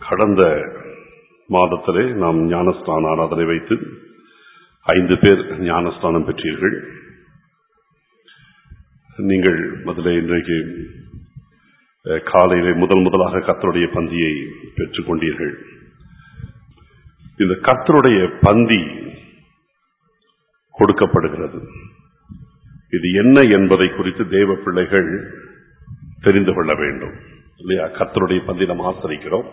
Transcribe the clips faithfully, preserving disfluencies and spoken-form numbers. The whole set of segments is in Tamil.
கடந்த மாதத்திலே நாம் ஞானஸ்தான ஆராதனை வைத்து ஐந்து பேர் ஞானஸ்தானம் பெற்றீர்கள். நீங்கள் முதலே இன்றைக்கு காலையிலே முதல் முதலாக கர்த்தருடைய பந்தியை பெற்றுக் கொண்டீர்கள். இந்த கர்த்தருடைய பந்தி கொடுக்கப்படுகிறது. இது என்ன என்பதை குறித்து தேவ பிள்ளைகள் தெரிந்து கொள்ள வேண்டும் இல்லையா? கர்த்தருடைய பந்தி நாம் ஆசரிக்கிறோம்.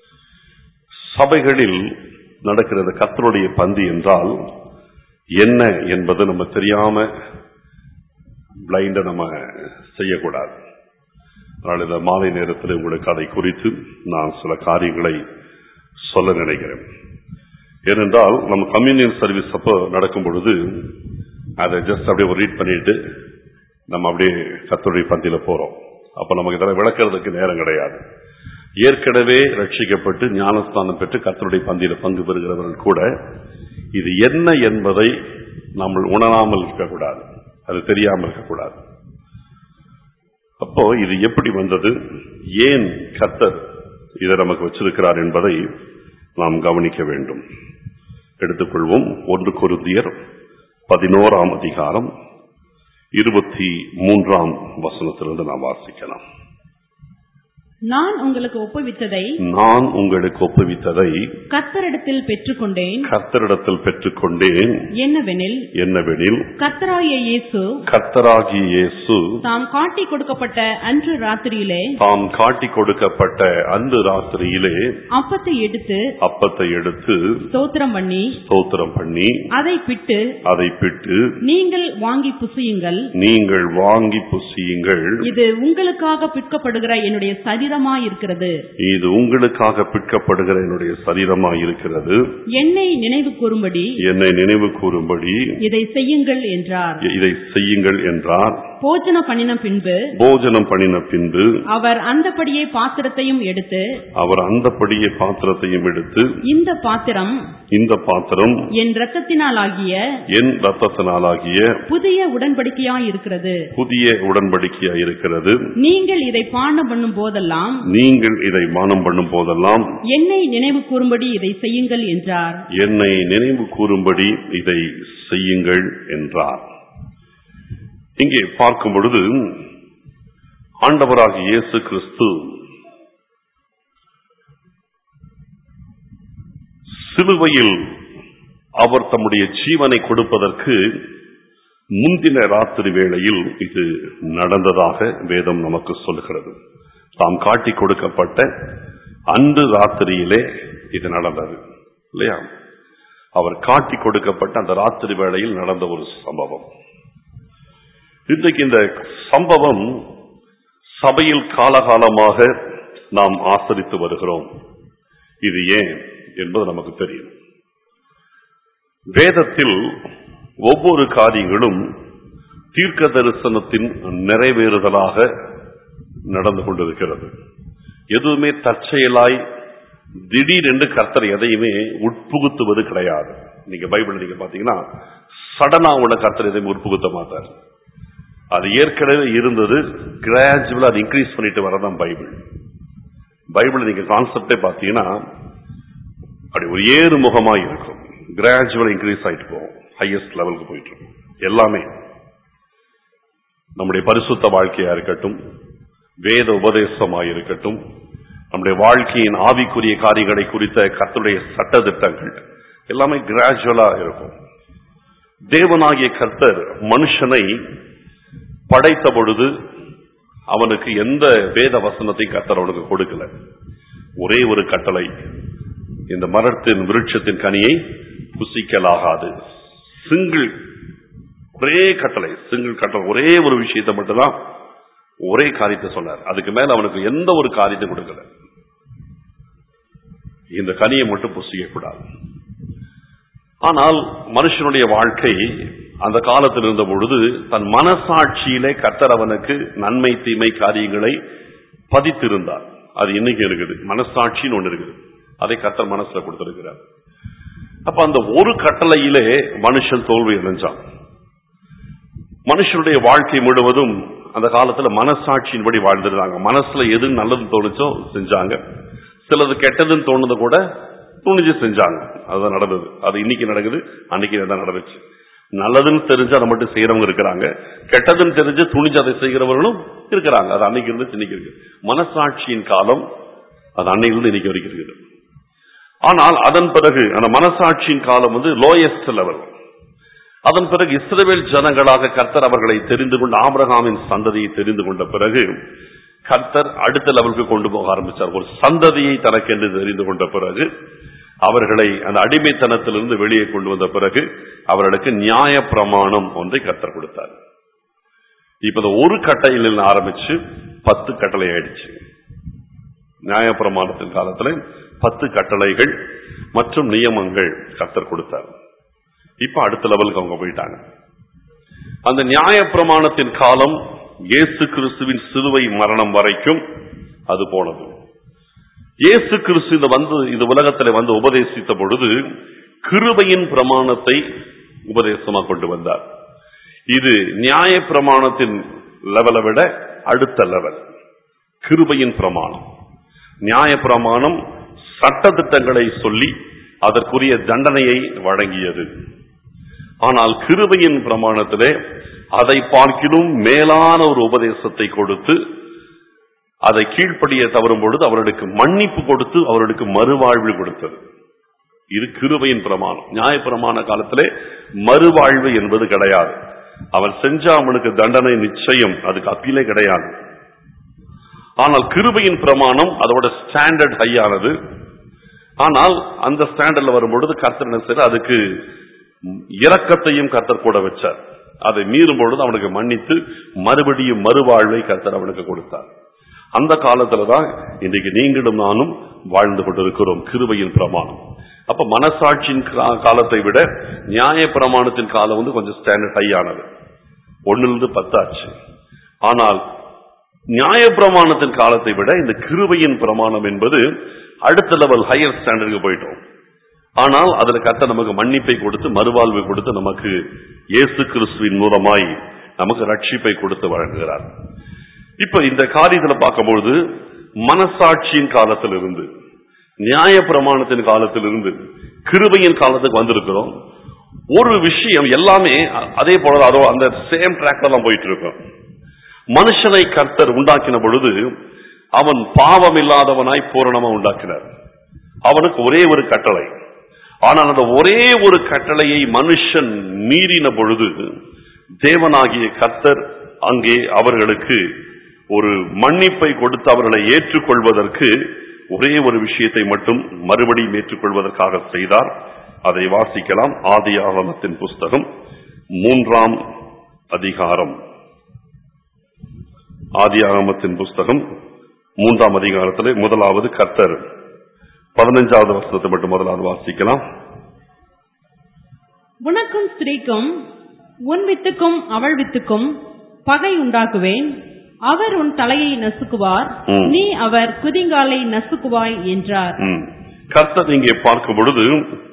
சபைகளில் நடக்கிறது கர்த்தருடைய பந்தி என்றால் என்ன என்பது நம்ம தெரியாம பிளைண்ட நம்ம செய்யக்கூடாது. அதனால் இந்த மாலை நேரத்தில் உங்களுக்கு அதை குறித்து நான் சில காரியங்களை சொல்ல நினைக்கிறேன். ஏனென்றால் நம்ம கம்யூனியன் சர்வீஸ் அப்போ நடக்கும் பொழுது அதை ஜஸ்ட் அப்படியே ரீட் பண்ணிட்டு நம்ம அப்படியே கர்த்தருடைய பந்தியில போறோம். அப்ப நமக்கு இதெல்லாம் விளக்குறதுக்கு நேரம் கிடையாது. ஏற்கனவே ரட்சிக்கப்பட்டு ஞானஸ்தானம் பெற்று கர்த்தருடைய பந்தியில பங்கு பெறுகிறவர்கள் கூட இது என்ன என்பதை நம்ம உணராமல் இருக்கக்கூடாது, அது தெரியாமல் இருக்கக்கூடாது. அப்போ இது எப்படி வந்தது, ஏன் கர்த்தர் இதை நமக்கு வச்சிருக்கிறார் என்பதை நாம் கவனிக்க வேண்டும். எடுத்துக்கொள்வோம். ஒன்று கொரிந்தியர் பதினோராம் அதிகாரம் இருபத்தி மூன்றாம் வசனத்திலிருந்து நாம் வாசிக்கலாம். நான் உங்களுக்கு ஒப்புவித்ததை நான் உங்களுக்கு ஒப்புவித்ததை கர்த்தரிடத்தில் பெற்றுக்கொண்டேன் கர்த்தரிடத்தில் பெற்றுக்கொண்டேன் என்னவெனில் என்னவெனில் கர்த்தராகிய இயேசு கர்த்தராகிய இயேசு தாம் காட்டி கொடுக்கப்பட்ட அன்று ராத்திரியிலே தாம் காட்டி கொடுக்கப்பட்ட அன்று ராத்திரியிலே அப்பத்தை எடுத்து அப்பத்தை எடுத்து ஸ்தோத்திரம் பண்ணி ஸ்தோத்திரம் பண்ணி அதை பிட்டு அதை பிட்டு நீங்கள் வாங்கி புசியுங்கள் நீங்கள் வாங்கி புசியுங்கள் இது உங்களுக்காக பிற்கப்படுகிற என்னுடைய சரீரமாய் இருக்கிறது இது உங்களுக்காக பிற்கப்படுகிற என்னுடைய சரீரமாய் இருக்கிறது என்னை நினைவு கூறும்படி என்னை நினைவு கூறும்படி இதை செய்யுங்கள் என்றார் இதை செய்யுங்கள் என்றார். போஜன பண்ணின பின்பு போஜனம் பண்ணின பின்பு அவர் அந்தபடியே பாத்திரத்தையும் எடுத்து அவர் அந்தபடியே பாத்திரத்தையும் எடுத்து இந்த பாத்திரம் இந்த பாத்திரம் என் இரத்தத்தினாலாகிய என் இரத்தத்தினாலாகிய புதிய உடன்படிக்கையாய் இருக்கிறது புதிய உடன்படிக்கையாய் இருக்கிறது நீங்கள் இதை பானம் பண்ணும் போதெல்லாம் நீங்கள் இதை பானம் பண்ணும் போதெல்லாம் என்னை நினைவு கூறும்படி இதை செய்யுங்கள் என்றார். என்னை நினைவு கூறும்படி இதை செய்யுங்கள் என்றார். இங்கே பார்க்கும் பொழுது ஆண்டவராகிய இயேசு கிறிஸ்து சிலுவையில் அவர் தம்முடைய ஜீவனை கொடுப்பதற்கு முந்தின ராத்திரி வேளையில் இது நடந்ததாக வேதம் நமக்கு சொல்கிறது. தாம் காட்டி கொடுக்கப்பட்ட அன்று ராத்திரியிலே இது நடந்தது இல்லையா? அவர் காட்டி கொடுக்கப்பட்ட அந்த ராத்திரி வேளையில் நடந்த ஒரு சம்பவம். இன்றைக்கு இந்த சம்பவம் சபையில் காலகாலமாக நாம் ஆசரித்து வருகிறோம். இது ஏன் என்பது நமக்கு தெரியும். வேதத்தில் ஒவ்வொரு காரியங்களும் தீர்க்க தரிசனத்தின் நிறைவேறுதலாக நடந்து கொண்டிருக்கிறது. எதுவுமே தற்செயலாய் திடீரென்று கர்த்தர் எதையுமே உட்புகுத்துவது கிடையாது. நீங்க பைபிள் நீங்க பாத்தீங்கன்னா சடனா உள்ள கர்த்தர் எதையும் உட்புகுத்த மாட்டார். அது ஏற்கனவே இருந்தது, கிராஜுவலா அது இன்க்ரீஸ் பண்ணிட்டு வரதான் பைபிள். பைபிள் நீங்க கான்செப்டே பாத்தீங்கன்னா அப்படி ஒரு ஏறு முகமா இருக்கும். கிராஜுவலா இன்க்ரீஸ் ஆயிட்டு போகும், ஹையஸ்ட் லெவலுக்கு போயிட்டு இருக்கும். எல்லாமே நம்முடைய பரிசுத்த வாழ்க்கையா இருக்கட்டும், வேத உபதேசமாக இருக்கட்டும், நம்முடைய வாழ்க்கையின் ஆவிக்குரிய காரியங்களை குறித்த கர்த்தருடைய சட்ட திட்டங்கள் எல்லாமே கிராஜுவலா இருக்கும். தேவனாகிய கர்த்தர் மனுஷனை படைத்த பொழுது அவனுக்கு எந்த வேத வசனத்தை கர்த்தர் அவனுக்கு கொடுக்கல. ஒரே ஒரு கட்டளை, இந்த மரத்தின் விருட்சத்தின் கனியை புசிக்கலாகாது. சிங்கிள் ஒரே கட்டளை, சிங்கிள் கட்டளை, ஒரே ஒரு விஷயத்தை மட்டும்தான், ஒரே காரியத்தை சொன்னார். அதுக்கு மேல அவனுக்கு எந்த ஒரு காரியத்தை கொடுக்கல. இந்த கனியை மட்டும் புசிக்கக்கூடாது. ஆனால் மனுஷனுடைய வாழ்க்கை அந்த காலத்தில் இருந்த பொழுது தன் மனசாட்சியிலே கர்த்தர் அவனுக்கு நன்மை தீமை காரியங்களை பதித்திருந்தார். அது இன்னைக்கு இருக்குது, மனசாட்சின்னு ஒண்ணு இருக்குது, அதை கர்த்தர் மனசுல கொடுத்திருக்கிறார். அப்ப அந்த ஒரு கட்டளையிலே மனுஷன் தோல்வி அடைஞ்சான். மனுஷனுடைய வாழ்க்கை முழுவதும் அந்த காலத்துல மனசாட்சியின்படி வாழ்ந்துருந்தாங்க. மனசுல எது நல்லது தோணுச்சோ செஞ்சாங்க, சிலது கெட்டதுன்னு தோணுது கூட துணிஞ்சு செஞ்சாங்க. அதுதான் நடந்தது. அது இன்னைக்கு நடக்குது, அன்னைக்கு தான் நடந்துச்சு. நல்லதுன்னு தெரிஞ்சு அதை மட்டும் செய்யறவங்க இருக்கிறாங்க, கெட்டதுன்னு தெரிஞ்சு துணிஞ்சு அதை செய்கிறவர்களும் இருக்கிறாங்க. அது அன்னைக்கு இருந்து இன்னைக்கு இருக்கு. மனசாட்சியின் காலம் அது அன்னையிலிருந்து இன்னைக்கு வரைக்கும் இருக்குது. ஆனால் அதன் பிறகு அந்த மனசாட்சியின் காலம் வந்து லோயஸ்ட் லெவல். அதன் பிறகு இஸ்ரவேல் ஜனங்களாக கர்த்தர் அவர்களை தெரிந்து கொண்டு ஆபிரகாமின் சந்ததியை தெரிந்து கொண்ட பிறகு கர்த்தர் அடுத்த லெவலுக்கு கொண்டு போக ஆரம்பித்தார். ஒரு சந்ததியை தனக்கென்று தெரிந்து கொண்ட பிறகு அவர்களை அந்த அடிமைத்தனத்திலிருந்து வெளியே கொண்டு வந்த பிறகு அவர்களுக்கு நியாய பிரமாணம் ஒன்றை கர்த்தர் கொடுத்தார். இப்ப ஒரு கட்டளையில் ஆரம்பிச்சு பத்து கட்டளை ஆயிடுச்சு. நியாய பிரமாணத்தின் காலத்துல பத்து கட்டளைகள் மற்றும் நியமங்கள் கர்த்தர் கொடுத்தார். இப்ப அடுத்த லெவலுக்கு அவங்க போயிட்டாங்க. அந்த நியாய பிரமாணத்தின் காலம் இயேசு கிறிஸ்துவின் சிலுவை மரணம் வரைக்கும் அது போனது. இயேசு கிறிஸ்து இந்த வந்து இந்த உலகத்தில் வந்து உபதேசித்த பொழுது கிருபையின் பிரமாணத்தை உபதேசமா கொண்டு வந்தார். இது நியாய பிரமாணத்தின் லெவலை விட அடுத்த லெவல். கிருபையின் பிரமாணம், நியாய பிரமாணம் சட்ட திட்டங்களை சொல்லி அதற்குரிய தண்டனையை வழங்கியது. ஆனால் கிருபையின் பிரமாணத்திலே அதை பார்க்கிலும் மேலான ஒரு உபதேசத்தை கொடுத்து அதை கீழ்ப்படிய தவறும் பொழுது அவர்களுக்கு மன்னிப்பு கொடுத்து அவர்களுக்கு மறுவாழ்வு கொடுத்தது. இது கிருபையின் பிரமாணம். நியாய பிரமாண காலத்திலே மறுவாழ்வு என்பது கிடையாது. அவன் செஞ்சா அவனுக்கு தண்டனை நிச்சயம், அதுக்கு அப்பீலே கிடையாது. ஆனால் கிருபையின் பிரமாணம் அதோட ஸ்டாண்டர்ட் ஹையானது. ஆனால் அந்த ஸ்டாண்டர்ட்ல வரும்பொழுது கர்த்தர் என்ன செய்தார், அதுக்கு இரக்கத்தையும் கர்த்தர் கூட வச்சார். அதை மீறும் பொழுது அவனுக்கு மன்னித்து மறுபடியும் மறுவாழ்வை கர்த்தர் அவனுக்கு கொடுத்தார். அந்த காலத்துலதான் இன்றைக்கு நீங்களும் நானும் வாழ்ந்து கொண்டிருக்கிறோம். கிருபையின் பிரமாணம். அப்ப மனசாட்சியின் காலத்தை விட நியாய பிரமாணத்தின் காலம் வந்து கொஞ்சம் ஸ்டாண்டர்ட் ஹையானது. ஒன்னிலிருந்து பத்தாச்சு. ஆனால் நியாய பிரமாணத்தின் காலத்தை விட இந்த கிருபையின் பிரமாணம் என்பது அடுத்த லெவல் ஹையர் ஸ்டாண்டர்டுக்கு போயிட்டோம். ஆனால் அதுல கர்த்தர் நமக்கு மன்னிப்பை கொடுத்து மறுவாழ்வை கொடுத்து நமக்கு இயேசு கிறிஸ்துவின் மூலமாய் நமக்கு ரட்சிப்பை கொடுத்து வழங்குகிறார். இப்ப இந்த காரியத்தில் பார்க்கும்போது மனசாட்சியின் காலத்திலிருந்து நியாய பிரமாணத்தின் காலத்திலிருந்து கிருபையின் காலத்துக்கு வந்திருக்கிறோம். ஒரு விஷயம் எல்லாமே அதே போல அதோ அந்த சேம் ட்ராக்ல தான் போயிட்டு இருக்கோம். மனுஷனை கர்த்தர் உண்டாக்கின பொழுது அவன் பாவம் இல்லாதவனாய் பூரணமா உண்டாக்கினார். அவனுக்கு ஒரே ஒரு கட்டளை. ஆனால் அந்த ஒரே ஒரு கட்டளையை மனுஷன் மீறின பொழுது தேவனாகிய கர்த்தர் அங்கே அவர்களுக்கு ஒரு மன்னிப்பை கொடுத்து அவர்களை ஏற்றுக்கொள்வதற்கு ஒரே ஒரு விஷயத்தை மட்டும் மறுபடியும் ஏற்றுக்கொள்வதற்காக செய்தார். அதை வாசிக்கலாம். ஆதியாகமத்தின் புஸ்தகம் மூன்றாம் அதிகாரம். ஆதியாகமத்தின் புஸ்தகம் மூன்றாம் அதிகாரத்திலே முதலாவது கர்த்தர் பதினைஞ்சாவது வசனத்தை மட்டும் முதலாவது வாசிக்கலாம். உனக்கும் ஸ்திரீக்கும் உன் வித்துக்கும் அவள் வித்துக்கும் பகை உண்டாக்குவேன். அவர் உன் தலையை நசுக்குவார், நீ அவர் குதிங்காலை நசுக்குவாய் என்றார். கர்த்தர் இங்கே பார்க்கும் பொழுது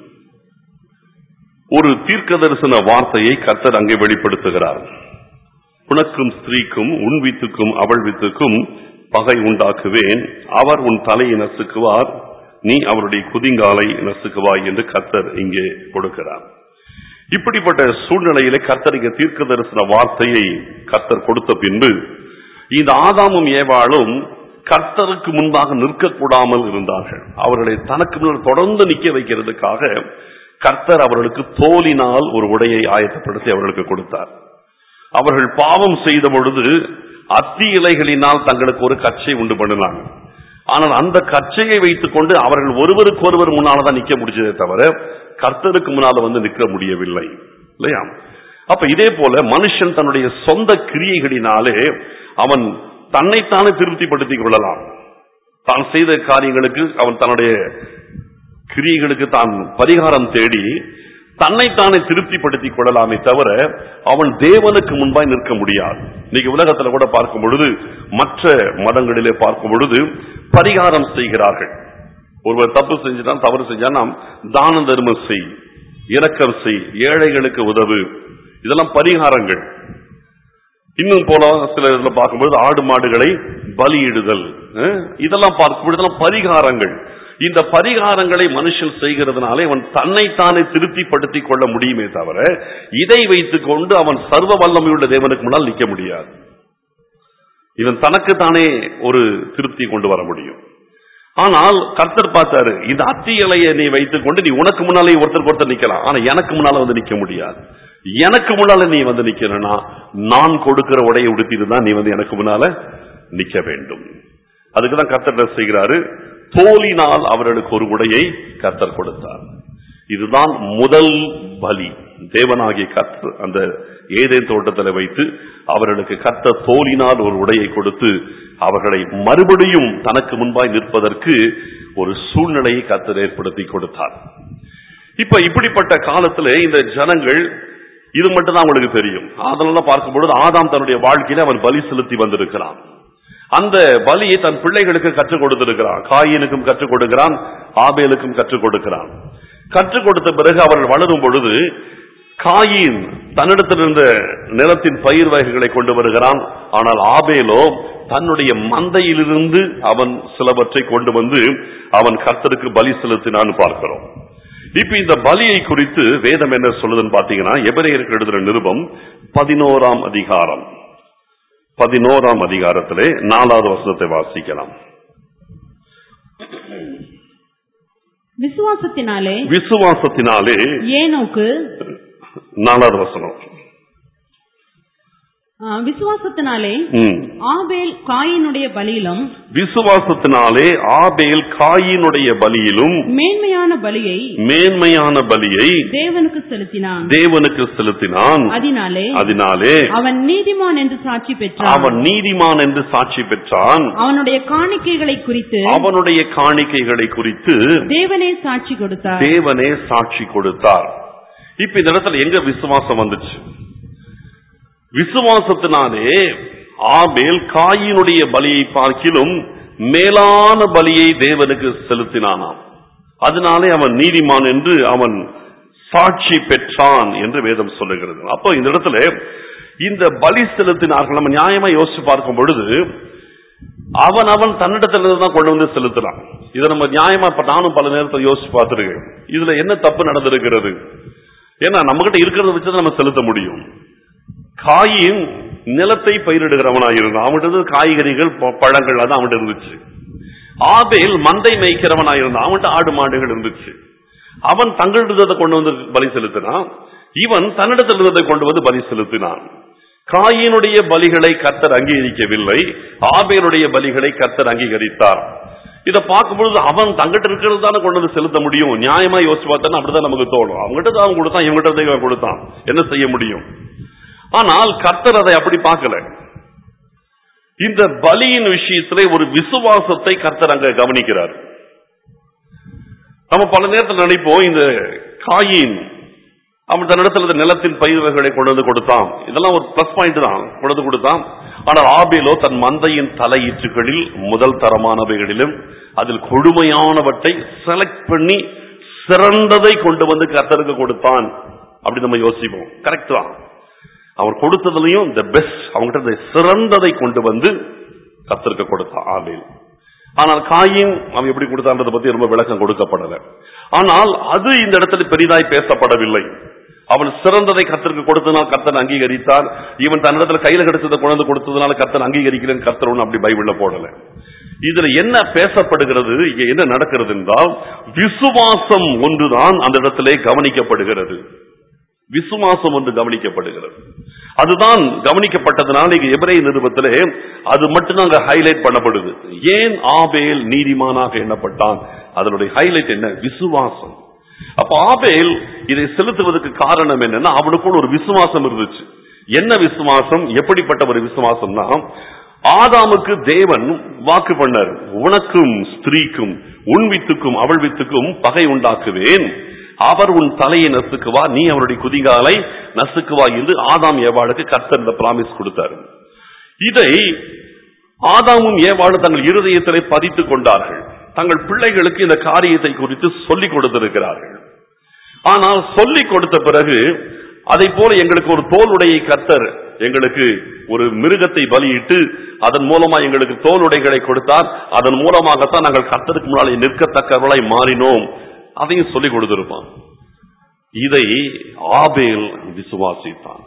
ஒரு தீர்க்க தரிசன வார்த்தையை கர்த்தர் அங்கே வெளிப்படுத்துகிறார். உனக்கும் ஸ்திரீக்கும் உன் வித்துக்கும் அவள் வித்துக்கும் பகை உண்டாக்குவேன், அவர் உன் தலையை நசுக்குவார், நீ அவருடைய குதிங்காலை நசுக்குவாய் என்று கர்த்தர் இங்கே கொடுக்கிறார். இப்படிப்பட்ட சூழ்நிலையிலே கர்த்தர் இங்கே தீர்க்க தரிசன வார்த்தையை கர்த்தர் கொடுத்த பின்பு இந்த ஆதாமும் ஏவாளும் கர்த்தருக்கு முன்பாக நிற்கக்கூடாமல் இருந்தார்கள். அவர்களை தனக்கு முன்னால் தொடர்ந்து நிற்க வைக்கிறதுக்காக கர்த்தர் அவர்களுக்கு தோலினால் ஒரு உடையை ஆயத்தப்படுத்தி அவர்களுக்கு கொடுத்தார். அவர்கள் பாவம் செய்த பொழுது அத்தி இலைகளினால் தங்களுக்கு ஒரு கச்சை உண்டு பண்ணினாங்க. ஆனால் அந்த கச்சையை வைத்துக் கொண்டு அவர்கள் ஒருவருக்கு ஒருவர் முன்னால்தான் நிற்க முடிஞ்சதே தவிர கர்த்தருக்கு முன்னால வந்து நிற்க முடியவில்லை இல்லையா? அப்ப இதே போல மனுஷன் தன்னுடைய சொந்த கிரியைகளினாலே அவன் தன்னைத்தானே திருப்திப்படுத்திக் கொள்ளலாம். தான் செய்த காரியங்களுக்கு அவன் தன்னுடைய கிரியைகளுக்கு தான் பரிகாரம் தேடி தன்னைத்தானே திருப்திப்படுத்திக் கொள்ளலாமே தவிர அவன் தேவனுக்கு முன்பாய் நிற்க முடியாது. இன்னைக்கு உலகத்துல கூட பார்க்கும் பொழுது, மற்ற மதங்களிலே பார்க்கும் பொழுது பரிகாரம் செய்கிறார்கள். ஒருவர் தப்பு செஞ்சுதான், தவறு செஞ்சா நாம் தான தர்மம் செய், இரக்கம் செய், ஏழைகளுக்கு உதவு, இதெல்லாம் பரிகாரங்கள். இன்னும் போல சில இதுல பார்க்கும்போது ஆடு மாடுகளை பலியிடுதல், இதெல்லாம் பார்க்கும்போது பரிகாரங்கள். இந்த பரிகாரங்களை மனுஷன் செய்கிறதுனாலே அவன் தன்னைத்தானே திருப்திப்படுத்திக் கொள்ள முடியுமே தவிர இதை வைத்துக் கொண்டு அவன் சர்வ வல்லமையுள்ள தேவனுக்கு முன்னால் நிற்க முடியாது. இவன் தனக்குத்தானே ஒரு திருப்தி கொண்டு வர முடியும். ஆனால் கர்த்தர் பார்த்தாரு, இந்த அத்தி இலையை நீ வைத்துக் கொண்டு நீ உனக்கு முன்னாலே ஒருத்தருக்கு ஒருத்தர் நிக்கலாம், ஆனா எனக்கு முன்னால வந்து நிக்க முடியாது. எனக்கு முன்னால நீ வந்து நிக்கணும்னா நான் கொடுக்கிற உடையை உடுத்திட்டு தான் நீ வந்து எனக்கு முன்னால நிக்க வேண்டும். அதுக்குதான் கர்த்தர் செய்கிறாரு, தோலினால் அவர்களுக்கு ஒரு உடையை கர்த்தர் கொடுத்தார். இதுதான் முதல் பலி. தேவனாகிய கர்த்தர் அந்த ஏதேன் தோட்டத்தில் வைத்து அவர்களுக்கு கர்த்தர் தோலினால் ஒரு உடையை கொடுத்து அவர்களை மறுபடியும் தனக்கு முன்பாய் நிற்பதற்கு ஒரு சூழ்நிலையை கர்த்தர் ஏற்படுத்தி கொடுத்தார். இப்ப இப்படிப்பட்ட காலத்துல இந்த ஜனங்கள் இது மட்டும் தான் அவங்களுக்கு தெரியும். அதனால பார்க்கும்பொழுது ஆதாம் தன்னுடைய வாழ்க்கையில அவன் பலி செலுத்தி வந்திருக்கிறான். அந்த பலியை தன் பிள்ளைகளுக்கு கற்றுக் கொடுத்திருக்கிறான். காயினுக்கும் கற்றுக் கொடுக்கிறான், ஆபேலுக்கும் கற்றுக் கொடுக்கிறான். கற்றுக் கொடுத்த பிறகு அவர்கள் வளரும் பொழுது காயின் தன்னிடத்தில் இருந்த நிலத்தின் பயிர் வகைகளை கொண்டு வருகிறான். ஆனால் ஆபேலோ தன்னுடைய மந்தையிலிருந்து அவன் சிலவற்றை கொண்டு வந்து அவன் கர்த்தருக்கு பலி செலுத்தினான்னு பார்க்கிறோம். இப்ப இந்த பலியை குறித்து வேதம் என்ன சொல்லுதுன்னு பாத்தீங்கன்னா, எபிரேயருக்கு எழுதுற நிருபம் பதினோராம் அதிகாரம் பதினோராம் அதிகாரத்திலே நாலாவது வசனத்தை வாசிக்கலாம். விசுவாசத்தினாலே விசுவாசத்தினாலே ஏனோக்கு நாலாவது வசனம் விசுவாசத்தினாலே ஆபேல் காயினுடைய பலியிலும் விசுவாசத்தினாலே ஆபேல் காயினுடைய பலியிலும் மேன்மையான பலியை மேன்மையான பலியை தேவனுக்கு செலுத்தினான் தேவனுக்கு செலுத்தினான் அதனாலே அதனாலே அவன் நீதிமான் என்று சாட்சி பெற்றான். அவன் நீதிமான் என்று சாட்சி பெற்றான். அவனுடைய காணிக்கைகளை குறித்து அவனுடைய காணிக்கைகளை குறித்து தேவனே சாட்சி கொடுத்தார். தேவனே சாட்சி கொடுத்தார். இப்ப இந்த இடத்துல எங்க விசுவாசம் வந்துச்சு? விசுவாசத்தினாலே ஆபேல் காயினுடைய பலியை பார்க்கிலும் மேலான பலியை தேவனுக்கு செலுத்தினானாம். அதனாலே அவன் நீதிமான் என்று அவன் சாட்சி பெற்றான் என்று வேதம் சொல்லுகிறது. அப்போ இந்த இடத்துல இந்த பலி செலுத்தினார்கள். நம்ம நியாயமா யோசிச்சு பார்க்கும் பொழுது அவன் அவன் தன்னிடத்திலிருந்து தான் கொண்டு வந்து செலுத்தலாம். இதை நம்ம நியாயமா இப்ப நானும் பல நேரத்தில் யோசிச்சு பார்த்திருக்கேன். இதுல என்ன தப்பு நடந்திருக்கிறது? ஏன்னா நம்ம கிட்ட இருக்கிறத வச்சு நம்ம செலுத்த முடியும். காயின் நிலத்தை பயிரிடுகிறவனாயிருந்தான். அவன்கிட்ட காய்கறிகள் பழங்கள் தான் அவன்கிட்ட இருந்துச்சு. ஆபேல் மந்தை மேய்க்கிறவனாயிருந்தான். அவன்கிட்ட ஆடு மாடுகள் இருந்துச்சு. அவன் தங்களிடத்தை கொண்டு வந்து பலி செலுத்தினான். இவன் தன்னிடத்திலிருந்ததை கொண்டு வந்து பலி செலுத்தினான். காயினுடைய பலிகளை கர்த்தர் அங்கீகரிக்கவில்லை, ஆபேலுடைய பலிகளை கர்த்தர் அங்கீகரித்தார். இதை பார்க்கும்பொழுது அவன் தங்கிட்ட இருக்கிறது தானே கொண்டு வந்து செலுத்த முடியும். நியாயமா யோசிச்சு பார்த்தா அப்படிதான் நமக்கு தோணும். அவங்ககிட்ட தான் அவன் கொடுத்தான், இவங்ககிட்ட தான் கொடுத்தான், என்ன செய்ய முடியும்? ஆனால் கர்த்தர் அதை அப்படி பார்க்கல. இந்த பலியின் விஷயத்திலே ஒரு விசுவாசத்தை கர்த்தர் அங்க கவனிக்கிறார். நம்ம பல நேரத்தில் நினைப்போம், இந்த காயின் அவன் தன்னிடத்தில் நிலத்தின் பயிர்களை கொண்டு வந்து கொடுத்தான், இதெல்லாம் ஒரு பிளஸ் பாயிண்ட் தான், கொண்டு வந்து கொடுத்தான். ஆனால் ஆபேலோ தன் மந்தையின் தலையீற்றுகளில் முதல் தரமானவைகளிலும் அதில் கொடுமையானவற்றை செலக்ட் பண்ணி சிறந்ததை கொண்டு வந்து கர்த்தருக்கு கொடுத்தான். அப்படி நம்ம யோசிப்போம். கரெக்ட் தான். அவர் கொடுத்ததுலயும் தி பெஸ்ட், அவங்ககிட்ட சிறந்ததை கொண்டு வந்து கர்த்தருக்கு கொடுத்தான் ஆபேல். ஆனால் காயின் அவன் எப்படி கொடுத்தான்றதை பத்தி ரொம்ப விளக்கம் கொடுக்கப்படல. ஆனால் அது இந்த இடத்துல பெரிதாய் பேசப்படவில்லை. அவன் சிறந்ததை கர்த்தருக்கு கொடுத்ததுனால கர்த்தர் அங்கீகரித்தார். இவன் தன்னிடத்துல கையில கிடைச்சதை கொண்டு கொடுத்ததுனால கர்த்தர் அங்கீகரிக்கிறேன் கர்த்தர் ஒண்ணு அப்படி பைபிள்ல போடல. இதுல என்ன பேசப்படுகிறது, இங்க என்ன நடக்கிறது என்றால் விசுவாசம் ஒன்றுதான் அந்த இடத்திலே கவனிக்கப்படுகிறது. விசுவாசம் ஒன்று கவனிக்கப்படுகிறது. அதுதான் கவனிக்கப்பட்டதுனால இங்க எபிரேய நிருபத்திலே அது மட்டும்தான் அங்க ஹைலைட் பண்ணப்படுது. ஏன் ஆபேல் நீதிமானாக எண்ணப்பட்டான்? அதனுடைய ஹைலைட் என்ன? விசுவாசம். அப்ப ஆபேல் இதை செலுத்துவதற்கு காரணம் என்னன்னா அவனுக்குள்ள ஒரு விசுவாசம் இருந்துச்சு. என்ன விசுவாசம்? எப்படிப்பட்ட ஒரு விசுவாசம்னா, ஆதாமுக்கு தேவன் வாக்கு பண்ணார், உனக்கும் ஸ்திரீக்கும் உன் வித்துக்கும் அவள் வித்துக்கும் பகை உண்டாக்குவேன், அவர் உன் தலையை நசுக்குவா, நீ அவருடைய குதிகாலை நசுக்குவா என்று ஆதாம் ஏவாளுக்கு கர்த்தர் இந்த பிராமிஸ் கொடுத்தார். இதை ஆதாமும் ஏவாளும் தங்கள் இருதயத்திலே பதித்துக் கொண்டார்கள். தங்கள் பிள்ளைகளுக்கு இந்த காரியத்தை குறித்து சொல்லிக் கொடுத்திருக்கிறார்கள். ஆனால் சொல்லிக் கொடுத்த பிறகு அதை போல எங்களுக்கு ஒரு தோலுடையை கர்த்தர் எங்களுக்கு ஒரு மிருகத்தை பலியிட்டு அதன் மூலமா எங்களுக்கு தோலுடைகளை கொடுத்தார். அதன் மூலமாகத்தான் நாங்கள் கர்த்தருக்கு முன்னாலே நிற்கத்தக்கவர்களாய் மாறினோம். அதையும் சொல்லிக் கொடுத்திருப்பான். இதை ஆபேல் விசுவாசித்தான்.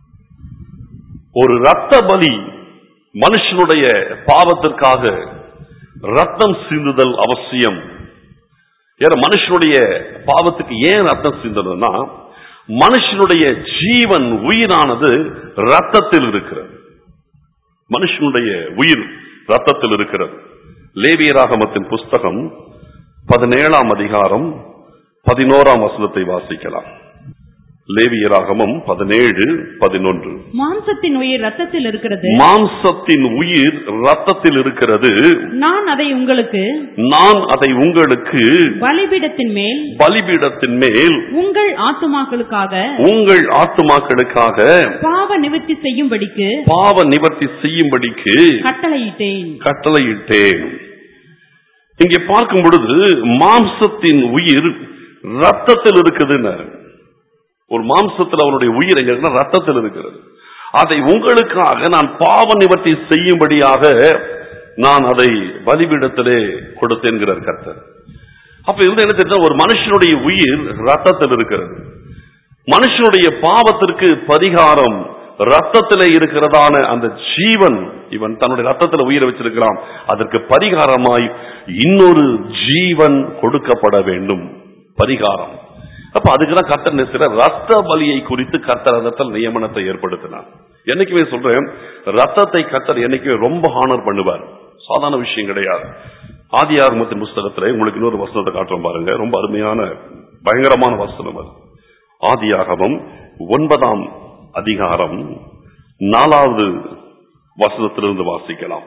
ஒரு இரத்த பலி, மனுஷனுடைய பாவத்திற்காக ரத்தம் சிந்துதல் அவசியம். ஏன்னா மனுஷனுடைய பாவத்துக்கு ஏன் ரத்தம் சிந்தணும்னா, மனுஷனுடைய ஜீவன் உயிரானது ரத்தத்தில் இருக்கிறது. மனுஷனுடைய உயிர் ரத்தத்தில் இருக்கிறது. லேவியராகமத்தின் புஸ்தகம் பதினேழாம் அதிகாரம் பதினோராம் வசனத்தை வாசிக்கலாம். லேவியராகமம் பதினேழு பதினொன்று. மாம்சத்தின் உயிர் ரத்தத்தில் இருக்கிறது. மாம்சத்தின் உயிர் ரத்தத்தில் இருக்கிறது. நான் அதை உங்களுக்கு நான் அதை உங்களுக்கு பலிபீடத்தின் மேல் பலிபீடத்தின் மேல் உங்கள் ஆத்துமாக்களுக்காக உங்கள் ஆத்துமாக்களுக்காக பாவ நிவர்த்தி செய்யும்படிக்கு பாவ நிவர்த்தி செய்யும்படிக்கு கட்டளையிட்டேன் கட்டளையிட்டேன். இங்கே பார்க்கும் பொழுது மாம்சத்தின் உயிர் ரத்தத்தில் இருக்குதுன்னு. ஒரு மாம்சத்தில் அவனுடைய உயிர் எங்க இருக்குன்னா ரத்தத்தில் இருக்கிறது. அதை உங்களுக்காக நான் பாவ நிவர்த்தி செய்யும்படியாக நான் அதை பலிபீடத்திலே கொடுத்தேன்கிறார் கர்த்தர். அப்ப இருந்து என்ன தெரிஞ்சா, ஒரு மனுஷனுடைய உயிர் ரத்தத்தில் இருக்கிறது. மனுஷனுடைய பாவத்திற்கு பரிகாரம் ரத்தத்திலே இருக்கிறதான அந்த ஜீவன், இவன் தன்னுடைய ரத்தத்தில் உயிரை வச்சிருக்கிறான். அதற்கு பரிகாரமாய் இன்னொரு ஜீவன் கொடுக்கப்பட வேண்டும். பரிகாரம். அப்ப அதுக்குதான் கர்த்தர் நினைக்கிற ரத்த பலியை குறித்து கர்த்தர் ரத்தத்தில் நியமனத்தை ஏற்படுத்தினார். என்னைக்குமே சொல்றேன், ரத்தத்தை கர்த்தர் என்னைக்குமே ரொம்ப ஹானர் பண்ணுவார். சாதாரண விஷயம் கிடையாது. ஆதியாகமத்தின் புஸ்தகத்துல உங்களுக்கு இன்னொரு வசனத்தை காட்டுறோம் பாருங்க. ரொம்ப அருமையான பயங்கரமான வசனம் அது. ஆதியாகமம் ஒன்பதாம் அதிகாரம் நாலாவது வசனத்திலிருந்து வாசிக்கலாம்.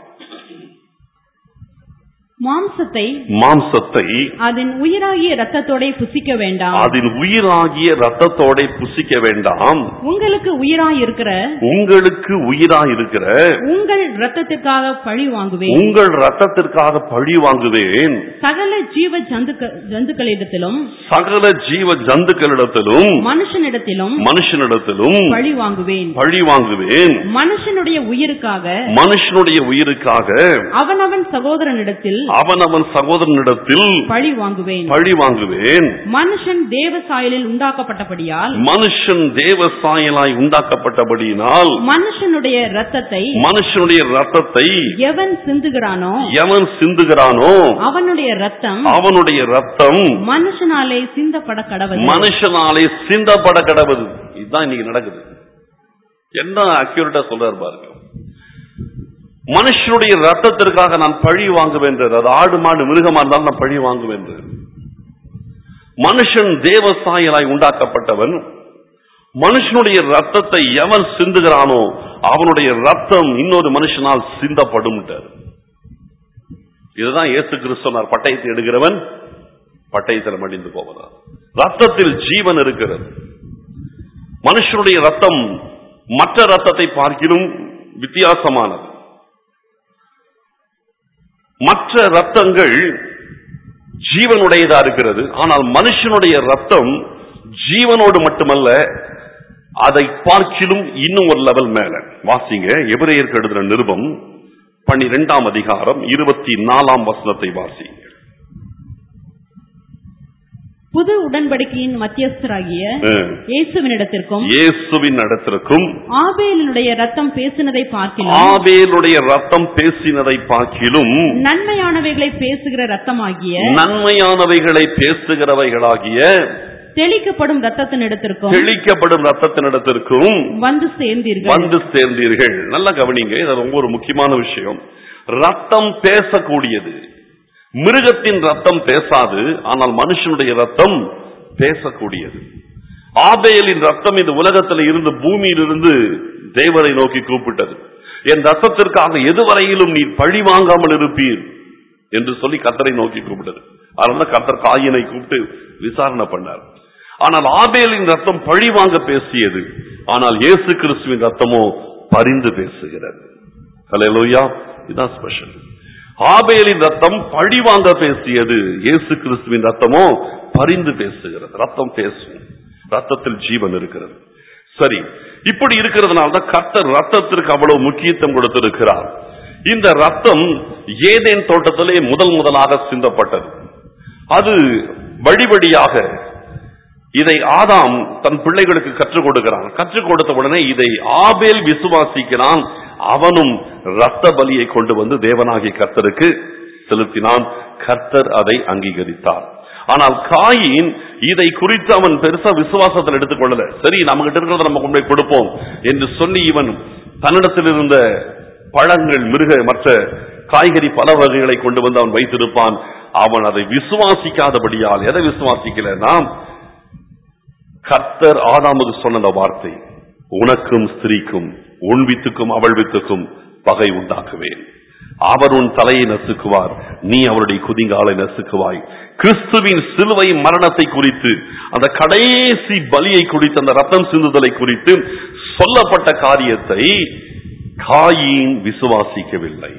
மாம்சத்தை மாம்சத்தை அதன் உயிராகிய ரத்தத்தோட புசிக்க வேண்டாம். அதன் உயிராகிய ரத்தத்தோட புசிக்க வேண்டாம். உங்களுக்கு உயிராய் இருக்கிற உங்களுக்கு உயிராய் இருக்கிற உங்கள் ரத்தத்திற்காக பழி வாங்குவேன். உங்கள் ரத்தத்திற்காக பழி வாங்குவேன். சகல ஜீவ ஜந்துக்களிடத்திலும் சகல ஜீவ ஜந்துக்களிடத்திலும் மனுஷனிடத்திலும் மனுஷனிடத்திலும் பழி வாங்குவேன் பழி வாங்குவேன். மனுஷனுடைய உயிருக்காக மனுஷனுடைய உயிருக்காக அவனவன் சகோதரனிடத்தில் அவனவன் சகோதரனிடத்தில் பழி வாங்குவேன் பழி வாங்குவேன். மனுஷன் தேவ சாயலில் உண்டாக்கப்பட்டபடியால் மனுஷன் தேவ சாயலாய் உண்டாக்கப்பட்டபடியினால் மனுஷனுடைய ரத்தத்தை மனுஷனுடைய ரத்தத்தை எவன் சிந்துகிறானோ எவன் சிந்துகிறானோ அவனுடைய ரத்தம் அவனுடைய ரத்தம் மனுஷனாலே சிந்தப்பட கடவது மனுஷனாலே சிந்தப்பட கடவது. இதுதான் இன்னைக்கு நடக்குது. என்ன அக்யூரேட்டா சொல்றாரு பாருங்க. மனுஷனுடைய ரத்தத்திற்காக நான் பழி வாங்குவேன். அது ஆடு மாடு மிருகமா இருந்தாலும் நான் பழி வாங்குவேன். மனுஷன் தேவ சாயலாய் உண்டாக்கப்பட்டவன். மனுஷனுடைய ரத்தத்தை எவன் சிந்துகிறானோ அவனுடைய ரத்தம் இன்னொரு மனுஷனால் சிந்தப்படும். இதுதான் இயேசு கிறிஸ்து பட்டயத்தை எடுக்கிறவன் பட்டயத்தில் மடிந்து போவதா. ரத்தத்தில் ஜீவன் இருக்கிறது. மனுஷனுடைய ரத்தம் மற்ற ரத்தத்தை பார்க்கிலும் வித்தியாசமானது. மற்ற ரத்தங்கள் ஜீவனுடையதா இருக்கிறது. ஆனால் மனுஷனுடைய ரத்தம் ஜீவனோடு மட்டுமல்ல, அதை பார்க்கிலும் இன்னும் ஒரு லெவல் மேல. வாசிங்க எபிரேயருக்கு எழுதின நிருபம் பன்னிரெண்டாம் அதிகாரம் இருபத்தி நாலாம் வசனத்தை வாசிங்க. புது உடன்படிக்கையின் மத்தியஸ்தராகிய இயேசுவினிடத்திற்கும் இயேசுவின் இடத்திற்கும் ஆபேலுடைய ரத்தம் பேசினதை பார்க்கிலும் ஆபேலுடைய ரத்தம் பேசினதை பார்க்கிலும் நன்மையானவைகளை பேசுகிற ரத்தமாகிய நன்மையானவைகளை பேசுகிறவைகளாகிய தெளிக்கப்படும் ரத்தத்தினிடத்திற்கும் தெளிக்கப்படும் ரத்தத்தினிடத்திற்கும் வந்து சேர்ந்தீர்கள் வந்து சேர்ந்தீர்கள். நல்லா கவனிங்க, இது ரொம்ப ஒரு முக்கியமான விஷயம். ரத்தம் பேசக்கூடியது. மிருகத்தின் ரத்தம் பேசாது, ஆனால் மனுஷனுடைய ரத்தம் பேசக்கூடியது. ஆபேலின் ரத்தம் இந்த உலகத்தில் இருந்து பூமியிலிருந்து தேவரை நோக்கி கூப்பிட்டது. என் ரத்தத்திற்காக எதுவரையிலும் நீ பழி வாங்காமல் இருப்பீர் என்று சொல்லி கர்த்தரை நோக்கி கூப்பிட்டது. அதனால கர்த்தர் காயினை கூப்பிட்டு விசாரணை பண்ணார். ஆனால் ஆபேலின் ரத்தம் பழி வாங்க பேசியது. ஆனால் இயேசு கிறிஸ்துவின் ரத்தமோ பரிந்து பேசுகிறது. ஹல்லேலூயா. இதுதான் ஸ்பெஷல். ஆபேலின் ரத்தம் பழி வாங்க பேசியது. இயேசு கிறிஸ்துவின் ரத்தமோ பரிந்து பேசுகிறது. ரத்தம் பேசும். ரத்தத்தில் ஜீவன் இருக்கிறது. சரி, இப்படி இருக்கிறதுனால தான் கர்த்தர் ரத்தத்திற்கு அவ்வளவு முக்கியத்துவம் கொடுத்திருக்கிறார். இந்த ரத்தம் ஏதேன் தோட்டத்திலே முதல் முதலாக சிந்தப்பட்டது. அது வழிவழியாக இதை ஆதாம் தன் பிள்ளைகளுக்கு கற்றுக் கொடுக்கிறான். கற்றுக் கொடுத்த உடனே இதை ஆபேல் விசுவாசிக்கிறான். அவனும் இரத்த பலியை கொண்டு வந்து தேவனாகிய கர்த்தருக்கு செலுத்தினான். கர்த்தர் அதை அங்கீகரித்தார். ஆனால் காயின் இதை குறித்து அவன் பெருசா விசுவாசத்தில் எடுத்துக்கொள்ளல. சரி, நம்ம கிட்ட இருக்கிறத நம்ம கொண்டு போய் கொடுப்போம் என்று சொல்லி இவன் தன்னிடத்தில் இருந்த பழங்கள், மிருக மற்ற காய்கறி பல வகைகளை கொண்டு வந்து அவன் வைத்திருப்பான். அவன் அதை விசுவாசிக்காதபடியால், எதை விசுவாசிக்கலன்னா, கர்த்தர் ஆதாமுக்கு சொன்ன வார்த்தை, உனக்கும் ஸ்திரீக்கும் உன் வித்துக்கும் அவள் வித்துக்கும் பகை உண்டாக்குவேன், அவர் உன் தலையை நசுக்குவார், நீ அவருடைய குதிங்காலை நசுக்குவாய். கிறிஸ்துவின் சிலுவை மரணத்தை குறித்து, அந்த கடைசி பலியை குறித்து, அந்த ரத்தம் சிந்துதலை குறித்து சொல்லப்பட்ட காரியத்தை காயின் விசுவாசிக்கவில்லை.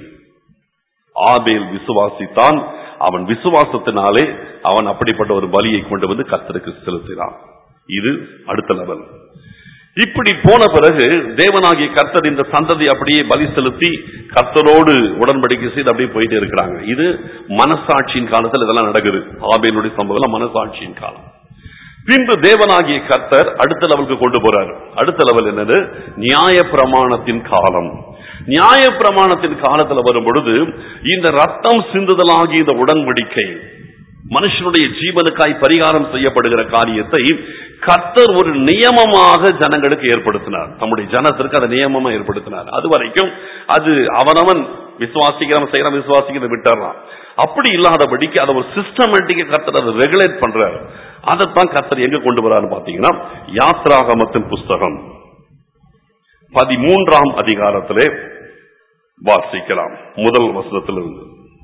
ஆபேல் விசுவாசித்தான். அவன் விசுவாசத்தினாலே அவன் அப்படிப்பட்ட ஒரு பலியை கொண்டு வந்து கர்த்தருக்கு செலுத்தினான். இது அடுத்த லெவல். இப்படி போன பிறகு தேவனாகிய கர்த்தர் இந்த சந்ததி அப்படியே பலி செலுத்தி கர்த்தரோடு உடன்படிக்கை செய்து அப்படியே போயிட்டே இருக்கிறாங்க. இது மனசாட்சியின் காலத்தில் இதெல்லாம் நடக்குது. ஆபேலுடைய சம்பவம் மனசாட்சியின் காலம். பின்பு தேவனாகிய கர்த்தர் அடுத்த லெவலுக்கு கொண்டு போறாரு. அடுத்த லெவல் என்னது? நியாய பிரமாணத்தின் காலம். நியாய பிரமாணத்தின் காலத்தில் வரும் பொழுது இந்த ரத்தம் சிந்துதலாகிய இந்த உடன்படிக்கை, மனுஷனுடைய ஜீவனுக்காய் பரிகாரம் செய்யப்படுகிற காரியத்தை கர்த்தர் ஒரு நியமமாக ஜனங்களுக்கு ஏற்படுத்தினார். நம்முடைய ஜனத்திற்கு அதை நியமமா ஏற்படுத்தினார். அது வரைக்கும் அது அவனவன் விசுவாசிக்கிறவன் செய்யறான், விசுவாசிக்கிறத விட்டுறான். அப்படி இல்லாதபடிக்கு அதை ஒரு சிஸ்டமேட்டிக்கா கர்த்தர் அதை ரெகுலேட் பண்றாரு. அதைத்தான் கர்த்தர் எங்க கொண்டு வரான்னு பாத்தீங்கன்னா, யாத்ராகமத்தின் புஸ்தகம் பதிமூன்றாம் அதிகாரத்திலே வாசிக்கலாம். முதல் வசனத்திலிருந்து.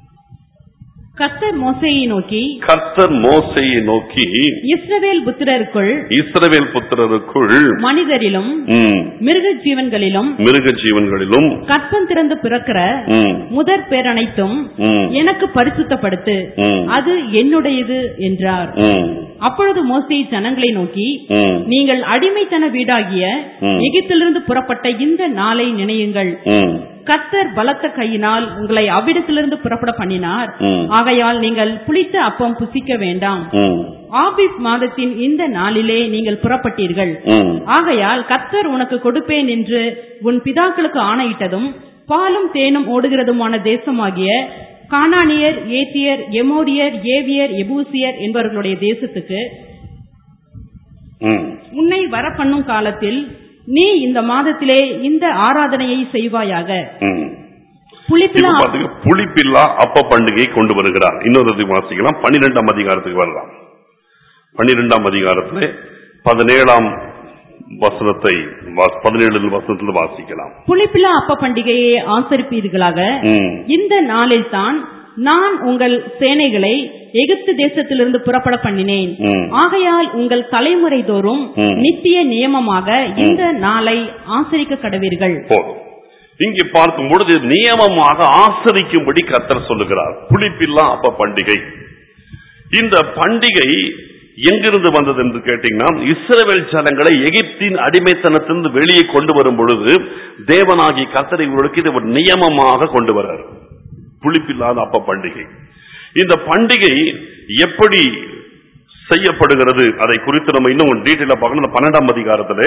கர்த்தர் மோசேயை நோக்கி கர்த்தர் மோசேயை நோக்கி இஸ்ரவேல் புத்திரருக்குள் இஸ்ரவேல் புத்திரருக்குள் மனிதரிலும் மிருக ஜீவன்களிலும் மிருக ஜீவன்களிலும் கற்பம் திறந்து பிறக்கிற முதற் பேர் அனைத்தும் எனக்கு பரிசுத்தப்படுத்து, அது என்னுடையது என்றார். அப்பொழுது மோசே ஜனங்களை நோக்கி, நீங்கள் அடிமைத்தன வீடாகிய எகிப்திலிருந்து புறப்பட்ட இந்த நாளை நினையுங்கள். கர்த்தர் பலத்த கையினால் உங்களை அவ்விடத்திலிருந்து புறப்பட பண்ணினார். ஆகையால் நீங்கள் புளித்த அப்பம் புசிக்க வேண்டாம். ஆபீஸ் மாதத்தின் இந்த நாளிலே நீங்கள் புறப்பட்டீர்கள். ஆகையால் கர்த்தர் உனக்கு கொடுப்பேன் என்று உன் பிதாக்களுக்கு ஆணையிட்டதும் பாலும் தேனும் ஓடுகிறதுமான தேசமாகிய கானானியர், ஏத்தியர், எமோரியர், ஏவியர், எபூசியர் என்பவர்களுடைய தேசத்துக்கு உன்னை வர பண்ணும் காலத்தில் நீ இந்த மாதத்திலே இந்த ஆராதனையை செய்வாயாக. புளிப்பில்லா அப்ப பண்டிகை கொண்டு வருகிறார். இன்னொரு வாசிக்கலாம். பன்னிரெண்டாம் அதிகாரத்துக்கு வரலாம். பன்னிரெண்டாம் அதிகாரத்திலே பதினேழாம் வசனத்தை பதினேழு வசனத்தில் வாசிக்கலாம். புளிப்பில்லா அப்ப பண்டிகையை ஆசரிப்பீர்களாக. இந்த நாளில் தான் நான் உங்கள் சேனைகளை எகிப்து தேசத்திலிருந்து புறப்பட பண்ணினேன். ஆகையால் உங்கள் தலைமுறை தோறும் நித்திய நியமமாக இந்த நாளை ஆசரிக்க கடவீர்கள். இங்கே பார்க்கும் பொழுது நியமமாக ஆசரிக்கும்படி கர்த்தர் சொல்லுகிறார். புளிப்பில்லா அப்ப பண்டிகை. இந்த பண்டிகை எங்கிருந்து வந்தது என்று கேட்டீங்கன்னா, இஸ்ரவேல் ஜனங்களை எகிப்தின் அடிமைத்தனத்திலிருந்து வெளியே கொண்டு வரும் பொழுது தேவனாகி கர்த்தர் இவர்களுக்கு இது ஒரு நியமமாக கொண்டு வர்றார். புளிப்பில்லாத அப்ப பண்டிகை. இந்த பண்டிகை எப்படி செய்யப்படுகிறது அதை குறித்து நம்ம இன்னும் டீட்டெயிலா பார்க்கணும். பன்னெண்டாம் அதிகாரத்திலே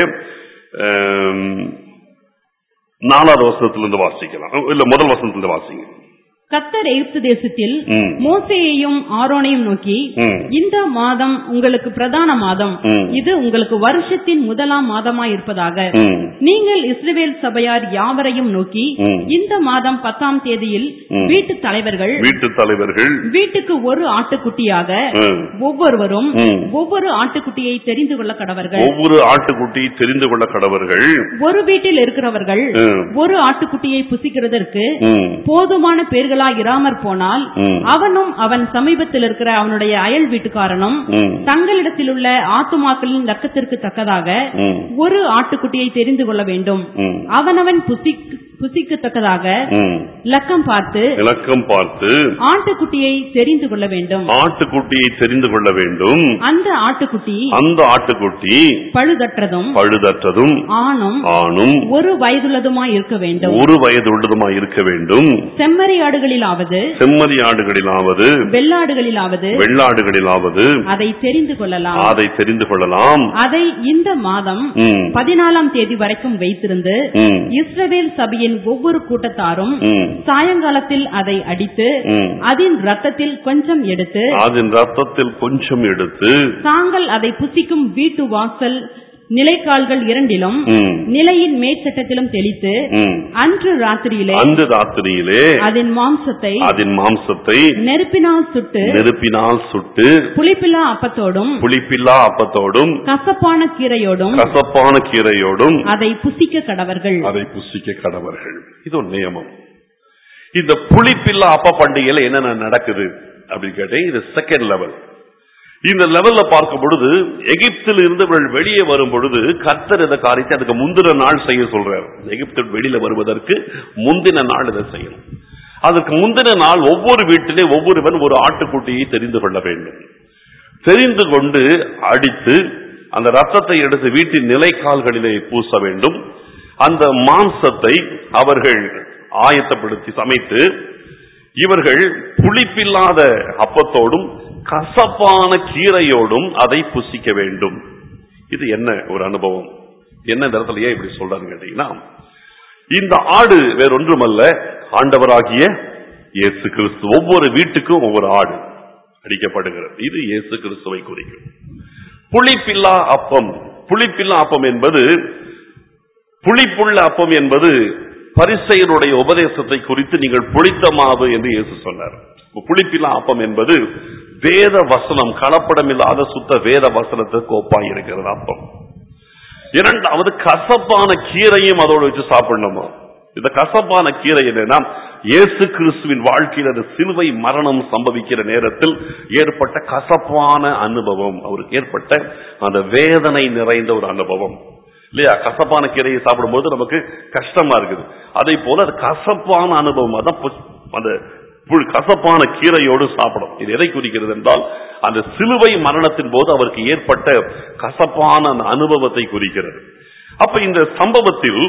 நாலாவது வசனத்திலிருந்து வாசிக்கலாம். இல்ல முதல் வசனத்திலிருந்து வாசிங்க. கர்த்தர் எகிப்து தேசத்தில் மோசேயையும் ஆரோனையும் நோக்கி, இந்த மாதம் உங்களுக்கு பிரதான மாதம், இது உங்களுக்கு வருஷத்தின் முதலாம் மாதமாய் இருப்பதாக. நீங்கள் இஸ்ரவேல் சபையார் யாவரையும் நோக்கி, இந்த மாதம் பத்தாம் தேதியில் வீட்டு தலைவர்கள் வீட்டு தலைவர்கள் வீட்டுக்கு ஒரு ஆட்டுக்குட்டியாக ஒவ்வொருவரும் ஒவ்வொரு ஆட்டுக்குட்டியை தெரிந்து கொள்ள கடவர்கள். ஒவ்வொரு ஆட்டுக்குட்டியை தெரிந்து கொள்ள கடவர்கள். ஒரு வீட்டில் இருக்கிறவர்கள் ஒரு ஆட்டுக்குட்டியை புசிக்கிறதற்கு போதுமான பேர்கள் இராமற் போனால் அவனும் அவன் சமீபத்தில் இருக்கிற அவனுடைய அயல் வீட்டுக்காரனும் தங்களிடத்தில் உள்ள ஆத்துமாக்களின் லக்கத்திற்கு தக்கதாக ஒரு ஆட்டுக்குட்டியை தெரிந்து கொள்ள வேண்டும். அவனவன் புசிக்கத்தக்கதாக இலக்கம் பார்த்து இலக்கம் பார்த்து ஆட்டுக்குட்டியை தெரிந்து கொள்ள வேண்டும். ஆட்டுக்குட்டியை தெரிந்து கொள்ள வேண்டும். அந்த ஆட்டுக்குட்டி அந்த ஆட்டுக்குட்டி பழுதற்றதும் பழுதற்றதும் ஆணும் ஆணும் ஒரு வயதுள்ளதுமாய் இருக்க வேண்டும். ஒரு வயதுள்ளதுமாய் இருக்க வேண்டும். செம்மறி ஆடுகளிலாவது செம்மறி ஆடுகளிலாவது வெள்ளாடுகளிலாவது வெள்ளாடுகளிலாவது அதை தெரிந்து கொள்ளலாம். அதை தெரிந்து கொள்ளலாம். அதை இந்த மாதம் பதினாலாம் தேதி வரைக்கும் வைத்திருந்து இஸ்ரவேல் சபையின் ஒவ்வொரு கூட்டத்தாரும் சாயங்காலத்தில் அதை அடித்து அதன் ரத்தத்தில் கொஞ்சம் எடுத்து அதன் ரத்தத்தில் கொஞ்சம் எடுத்து தாங்கள் அதை புசிக்கும் வீட்டு வாசல் நிலைக்கால்கள் இரண்டிலும் நிலையின் மேற்சட்டத்திலும் தெளித்து அன்று ராத்திரியிலே அன்று ராத்திரியிலே அதன் மாம்சத்தை அதன் மாம்சத்தை நெருப்பினால் சுட்டு நெருப்பினால் சுட்டு புளிப்பில்லா அப்பத்தோடும் புளிப்பில்லா அப்பத்தோடும் கசப்பான கீரையோடும் கசப்பான கீரையோடும் அதை புசிக்க கடவர்கள் அதை புசிக்க கடவர்கள். இது ஒரு நியமம். இந்த புளிப்பில்லா அப்ப பண்டிகையில என்னென்ன நடக்குது அப்படின்னு கேட்டேன். இது செகண்ட் லெவல். இந்த லெவல்ல பார்க்கும் பொழுது எகிப்தில் இருந்து வெளியே வரும் பொழுது கர்த்தர் இந்த காரியத்தை அதுக்கு முந்தின நாள் செய்ய சொல்றார். எகிப்தில் வெளியில வருவதற்கு முந்தின நாள் இதை செய்யணும். அதற்கு முந்தின நாள் ஒவ்வொரு வீட்டிலே ஒவ்வொருவன் ஒரு ஆட்டுக்குட்டியை தெரிந்து கொள்ள வேண்டும். தெரிந்து கொண்டு அடித்து அந்த ரத்தத்தை எடுத்து வீட்டின் நிலைக்கால்களிலே பூச வேண்டும். அந்த மாம்சத்தை அவர்கள் ஆயத்தப்படுத்தி சமைத்து இவர்கள் புளிப்பில்லாத அப்பத்தோடும் கசப்பான கீரையோடும் அதை புசிக்க வேண்டும். இது என்ன ஒரு அனுபவம்? என்ன இந்த இடத்துல ஏன் இப்படி சொல்றான்னு கேட்டீங்கன்னா, இந்த ஆடு வேறொன்றுமல்ல, ஆண்டவராகிய இயேசு கிறிஸ்து. ஒவ்வொரு வீட்டுக்கும் ஒவ்வொரு ஆடு அடிக்கப்படுகிறது. இது இயேசு கிறிஸ்துவை குறிக்கும். புளிப்பில்லா அப்பம். புளிப்பில்லா அப்பம் என்பது புளிப்புள்ள அப்பம் என்பது பரிசேயருடைய உபதேசத்தை குறித்து நீங்கள் புளித்த மாவு என்று இயேசு சொன்னார். புளிப்பில்லா அப்பம் என்பது வேத வசனம், கலப்படம் இல்லாத சுத்த வேத வசனத்துக்கு ஒப்பாய் இருக்கிறது அப்பம். இரண்டாவது கசப்பான கீரையும் அதோடு வச்சு சாப்பிடணுமா? இந்த கசப்பான கீரை என்னன்னா, இயேசு கிறிஸ்துவின் வாழ்க்கையில் அந்த சிலுவை மரணம் சம்பவிக்கிற நேரத்தில் ஏற்பட்ட கசப்பான அனுபவம், அவருக்கு ஏற்பட்ட அந்த வேதனை நிறைந்த ஒரு அனுபவம் இல்லையா? கசப்பான கீரையை சாப்பிடும்போது நமக்கு கஷ்டமா இருக்குது. அதே போல அது கசப்பான அனுபவம், அதான் அந்த கசப்பான கீரையோடு சாப்பிடும். இது எதை குறிக்கிறது என்றால், அந்த சிலுவை மரணத்தின் போது அவருக்கு ஏற்பட்ட கசப்பான அந்த அனுபவத்தை குறிக்கிறது. அப்ப இந்த சம்பவத்தில்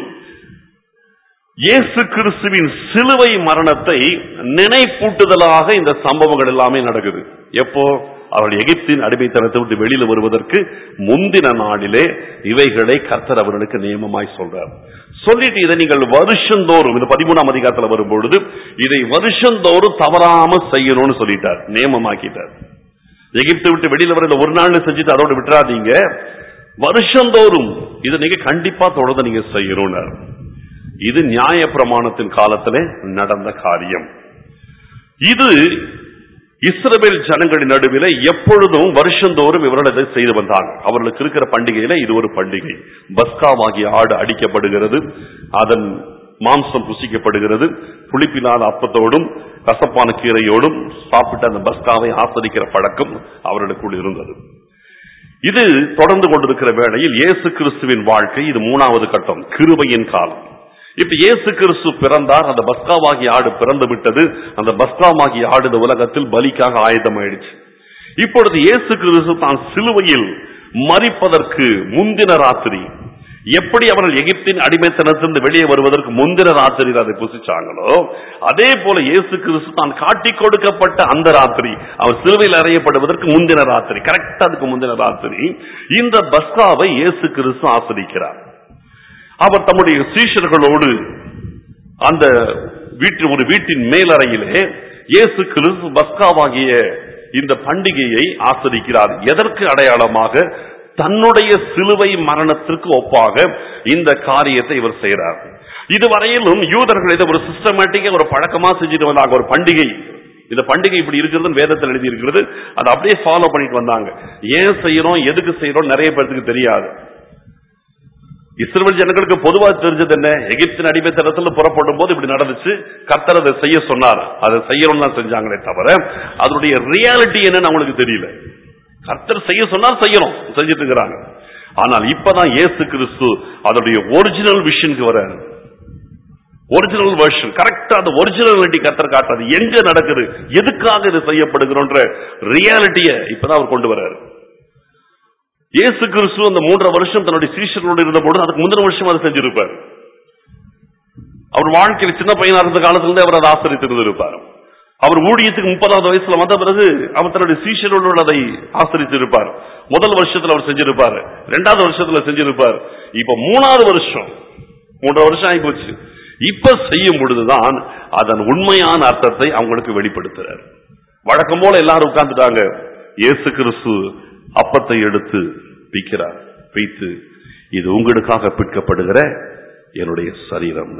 இயேசு கிறிஸ்துவின் சிலுவை மரணத்தை நினைப்பூட்டுதலாக இந்த சம்பவங்கள் எல்லாமே நடக்குது. எப்போ? அவர்கள் எகிப்தின் அடிமைத்தனத்தை விட்டு வெளியில வருவதற்கு முந்தின நாளிலே இவைகளை கர்த்தர் அவர்களுக்கு நியமமாய் சொல்றார். சொல்லிட்டு இதை நீங்கள் வருஷந்தோறும், இந்த பதிமூணாம் அதிகாரத்தில் வரும்பொழுது இதை வருஷந்தோறும் தவறாம செய்யணும்னு சொல்லிட்டார், நியமமாக்கிட்டார். எகிப்தை விட்டு வெளியில வர ஒரு நாள் செஞ்சுட்டு அதோட விட்டுறாதீங்க, வருஷந்தோறும் இதை நீங்க கண்டிப்பா தொடர்ந்து நீங்க செய்யணும். இது நியாய பிரமாணத்தின் காலத்திலே நடந்த காரியம். இது இஸ்ரவேல் ஜனங்களின் நடுவில் எப்பொழுதும் வருஷந்தோறும் இவர்கள் செய்து வந்தாங்க. அவர்களுக்கு இருக்கிற பண்டிகையில இது ஒரு பண்டிகை. பஸ்காவாகிய ஆடு அடிக்கப்படுகிறது, அதன் மாம்சம் புசிக்கப்படுகிறது. புளிப்பில்லாத அப்பத்தோடும் கசப்பான கீரையோடும் சாப்பிட்டு அந்த பஸ்காவை ஆஸ்வதிக்கிற பழக்கம் அவர்களுக்குள் இருந்தது. இது தொடர்ந்து கொண்டிருக்கிற வேளையில் இயேசு கிறிஸ்துவின் வாழ்க்கை, இது மூணாவது கட்டம், கிருபையின் காலம். இப்ப இயேசு கிறிஸ்து பிறந்தார், அந்த பஸ்காவாகிய ஆடு பிறந்து விட்டது. அந்த பஸ்காவாகிய ஆடு இந்த உலகத்தில் பலிக்காக ஆயுதமாயிடுச்சு. இப்பொழுது இயேசு கிறிஸ்து தான் சிலுவையில் மரிப்பதற்கு முந்தின ராத்திரி, எப்படி அவர்கள் எகிப்தின் அடிமைத்தனத்திலிருந்து வெளியே வருவதற்கு முந்தின ராத்திரி அதை புசிச்சாங்களோ, அதே போல இயேசு கிறிஸ்து தான் காட்டி கொடுக்கப்பட்ட அந்த ராத்திரி, அவர் சிலுவையில் அறையப்படுவதற்கு முந்தின ராத்திரி, கரெக்டா அதுக்கு முந்தின ராத்திரி இந்த பஸ்காவை இயேசு கிறிஸ்து ஆசரிக்கிறார். அவர் தம்முடைய சீஷர்களோடு அந்த வீட்டு ஒரு வீட்டின் மேலறையிலே இயேசு கிறிஸ்து பஸ்காவாகிய இந்த பண்டிகையை ஆசரிக்கிறார். எதற்கு அடையாளமாக? தன்னுடைய சிலுவை மரணத்திற்கு ஒப்பாக இந்த காரியத்தை இவர் செய்கிறார். இதுவரையிலும் யூதர்கள் இதை ஒரு சிஸ்டமேட்டிக்கா ஒரு பழக்கமா செஞ்சுட்டு வந்தாங்க. ஒரு பண்டிகை, இந்த பண்டிகை இப்படி இருக்கிறது வேதத்தில் எழுதி இருக்கிறது, அதை அப்படியே ஃபாலோ பண்ணிட்டு வந்தாங்க. ஏன் செய்யறோம், எதுக்கு செய்யறோம் நிறைய பேருக்கு தெரியாது. இஸ்ரவேல் ஜனங்களுக்கு பொதுவாக தெரிஞ்சது என்ன? எகிப்தின் அடிமைத்தனத்தில் புறப்படும் போது இப்படி நடந்துச்சு, கர்த்தர் அதை செய்ய சொன்னார், அதை செய்யணும்னு தான் செஞ்சாங்களே தவிர அதனுடைய ரியாலிட்டி என்னன்னு அவங்களுக்கு தெரியல. கர்த்தர் செய்ய சொன்னால் செய்யணும், செஞ்சுட்டு இருக்கிறாங்க. ஆனால் இப்பதான் இயேசு கிறிஸ்து அதனுடைய ஒரிஜினல் விஷனுக்கு வர, ஒரிஜினல் வெர்ஷன் கரெக்டா அந்த ஒரிஜினாலிட்டி கர்த்தர் காட்டுறது எங்க நடக்குது, எதுக்காக இது செய்யப்படுகிறோன்ற ரியாலிட்டியை இப்பதான் அவர் கொண்டு வர்றாரு. இயேசு கிறிஸ்து அந்த மூன்றரை வருஷம் தன்னுடைய சீஷர்களோடு இருந்த பொழுது அதுக்கு முந்தின வருஷம் அதை செஞ்சிருப்பார். அவர் வாழ்க்கையில் சின்ன பையனா இருந்த காலத்திலிருந்தே அவர் அதை ஆசரித்திருந்திருப்பார். அவர் ஊழியத்துக்கு முப்பதாவது வயசுல வந்த பிறகு அவர் தன்னுடைய சீஷர்களோடு அதை ஆசரித்திருப்பார். முதல் வருஷத்துல அவர் செஞ்சிருப்பார், இரண்டாவது வருஷத்துல செஞ்சிருப்பார். இப்ப மூணாவது வருஷம், மூன்றரை வருஷம் ஆகி போச்சு. இப்ப செய்யும் பொழுதுதான் அதன் உண்மையான அர்த்தத்தை அவங்களுக்கு வெளிப்படுத்துறார். வழக்கம் போல எல்லாரும் உட்கார்ந்துட்டாங்க. இயேசு கிறிஸ்து அப்பத்தை எடுத்து பிக்கிறார், பிய்த்து இது உங்களுக்காக பிற்கப்படுகிற என்னுடைய சரீரம்.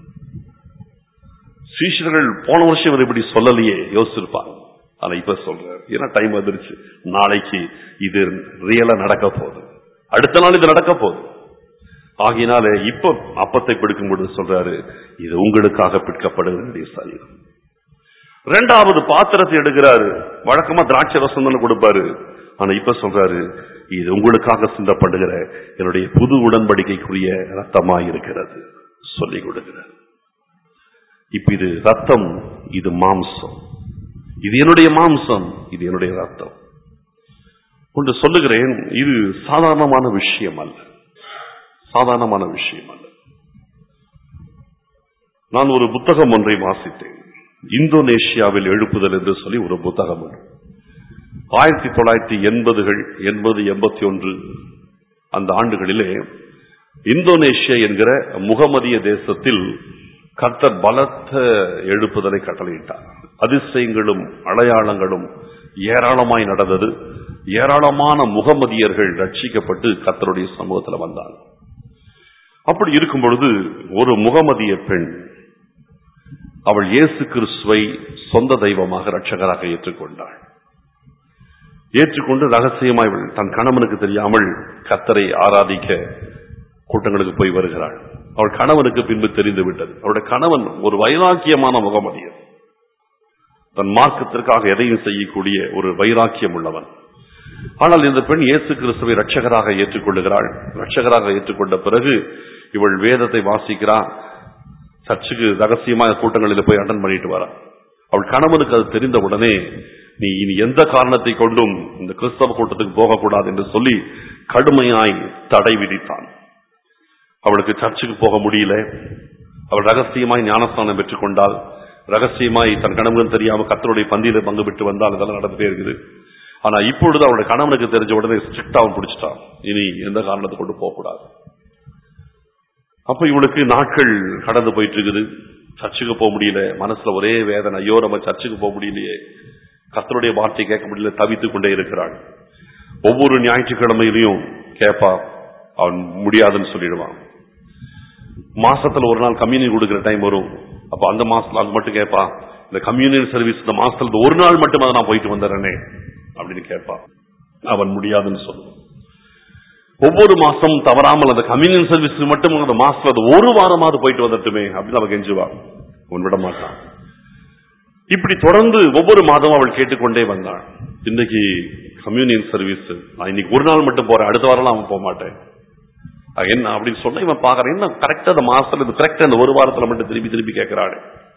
சீஷர்கள் போன வருஷம் இவர் இப்படி சொல்லலையே யோசிச்சிருப்பாங்க. ஆனா இப்ப சொல்றாரு, ஏன்னா டைம் வந்துருச்சு. நாளைக்கு இது ரியலா நடக்க போகுது, அடுத்த நாள் இது நடக்க போகுது. ஆகினால இப்ப அப்பத்தை பிடிக்கும் பொழுது சொல்றாரு, இது உங்களுக்காக பிற்கப்படுகிற சரீரம். இரண்டாவது பாத்திரத்தை எடுக்கிறாரு. வழக்கமா திராட்சை ரசம் தானே கொடுப்பாரு. ஆனா இப்ப சொல்றாரு, இது உங்களுக்காக சிந்தப்படுகிற என்னுடைய புது உடன்படிக்கைக்குரிய ரத்தமாய் இருக்கிறது சொல்லிக் கொடுக்கிறார். இப்ப இது ரத்தம், இது மாம்சம், இது என்னுடைய மாம்சம், இது என்னுடைய ரத்தம் கொண்டு சொல்லுகிறேன். இது சாதாரணமான விஷயம் அல்ல, சாதாரணமான விஷயம் அல்ல. நான் ஒரு புத்தகம் ஒன்றை வாசித்தேன். இந்தோனேஷியாவில் எழுப்புதல் என்று சொல்லி ஒரு புத்தகம். ஆயிரத்தி தொள்ளாயிரத்தி எண்பதுகள் எண்பது எண்பத்தி ஒன்று அந்த ஆண்டுகளிலே இந்தோனேஷியா என்கிற முகமதிய தேசத்தில் கர்த்தர் பலத்த எழுப்புதலை கட்டளையிட்டார். அதிசயங்களும் அடையாளங்களும் ஏராளமாய் நடந்தது. ஏராளமான முகமதியர்கள் ரட்சிக்கப்பட்டு கர்த்தருடைய சமூகத்தில் வந்தார். அப்படி இருக்கும் பொழுது ஒரு முகமதிய பெண், அவள் இயேசு கிறிஸ்துவை சொந்த தெய்வமாக இரட்சகராக ஏற்றுக்கொண்டாள். ஏற்றுக்கொண்டு ரகசியமாய் தன் கணவனுக்கு தெரியாமல் கர்த்தரை ஆராதிக்க கூட்டங்களுக்கு போய் வருகிறாள். அவள் கணவனுக்கு பின்பு தெரிந்து விட்டது. அவருடைய கணவன் ஒரு வைராக்கியமான முகமதியர், தன் மார்க்கத்திற்காக எதையும் செய்யக்கூடிய ஒரு வைராக்கியம் உள்ளவன். ஆனால் இந்த பெண் இயேசு கிறிஸ்துவை இரட்சகராக ஏற்றுக்கொள்ளுகிறாள். இரட்சகராக ஏற்றுக்கொண்ட பிறகு இவள் வேதத்தை வாசிக்கிறாள். சர்ச்சுக்கு ரகசியமாக கூட்டங்களில் போய் அட்டன் பண்ணிட்டு வரா. அவள் கணவனுக்கு அது தெரிந்த உடனே, நீ இனி எந்த காரணத்தை கொண்டும் இந்த கிறிஸ்தவ கூட்டத்துக்கு போகக்கூடாது என்று சொல்லி கடுமையாய் தடை விதித்தான். அவளுக்கு சர்ச்சுக்கு போக முடியல. அவள் ரகசியமாய் ஞானஸ்தானம் பெற்றுக் கொண்டாள். ரகசியமாய் தன் கணவன் தெரியாம கர்த்தருடைய பந்தியில பங்கு பெற்று வந்தால் இதெல்லாம் நடந்துட்டே இருக்குது. ஆனா இப்பொழுது அவளுடைய கணவனுக்கு தெரிஞ்ச உடனே ஸ்ட்ரிக்டா அவன் பிடிச்சிட்டான், இனி எந்த காரணத்தை கொண்டு போகக்கூடாது. அப்ப இவளுக்கு நாட்கள் கடந்து போயிட்டு இருக்குது. சர்ச்சுக்கு போக முடியல. மனசுல ஒரே வேதனை, ஐயோ நம்ம சர்ச்சுக்கு போக முடியலையே, கர்த்தருடைய வார்த்தை கேட்க முடியல, தவித்துக் கொண்டே இருக்கிறாள். ஒவ்வொரு ஞாயிற்றுக்கிழமையிலையும் கேட்பா, அவன் முடியாதுன்னு சொல்லிடுவான். மாசத்துல ஒரு நாள் கம்யூனியன் கொடுக்கிற டைம் வரும். அப்ப அந்த மாசத்துல அது மட்டும் கேட்பா, இந்த கம்யூனியன் சர்வீஸ் இந்த மாசத்துல ஒரு நாள் மட்டும் அதை நான் போயிட்டு வந்துடுறேனே அப்படின்னு கேட்பா. அவன் முடியாதுன்னு சொல்லுவான். ஒவ்வொரு மாசம் தவறாமல் அந்த கம்யூனியன் சர்வீஸ் மட்டும் அந்த மாசத்துல ஒரு வாரமாவது போயிட்டு வந்துட்டுமே அப்படின்னு அவன் கெஞ்சுவான். அவன் விட மாட்டான். இப்படி தொடர்ந்து ஒவ்வொரு மாதமும் அவள் கேட்டுக்கொண்டே வந்தாள். இன்னைக்கு கம்யூனியன் சர்வீஸ், நான் இன்னைக்கு ஒரு நாள் மட்டும் போறேன், அடுத்த வாரம் அவன் போக மாட்டேன் என்ன அப்படின்னு சொன்ன இவன் பாக்குறேன். என்ன கரெக்டா அந்த மாசத்துல இது கரெக்டா அந்த ஒரு வாரத்துல மட்டும் திருப்பி திருப்பி கேட்கிறாள்.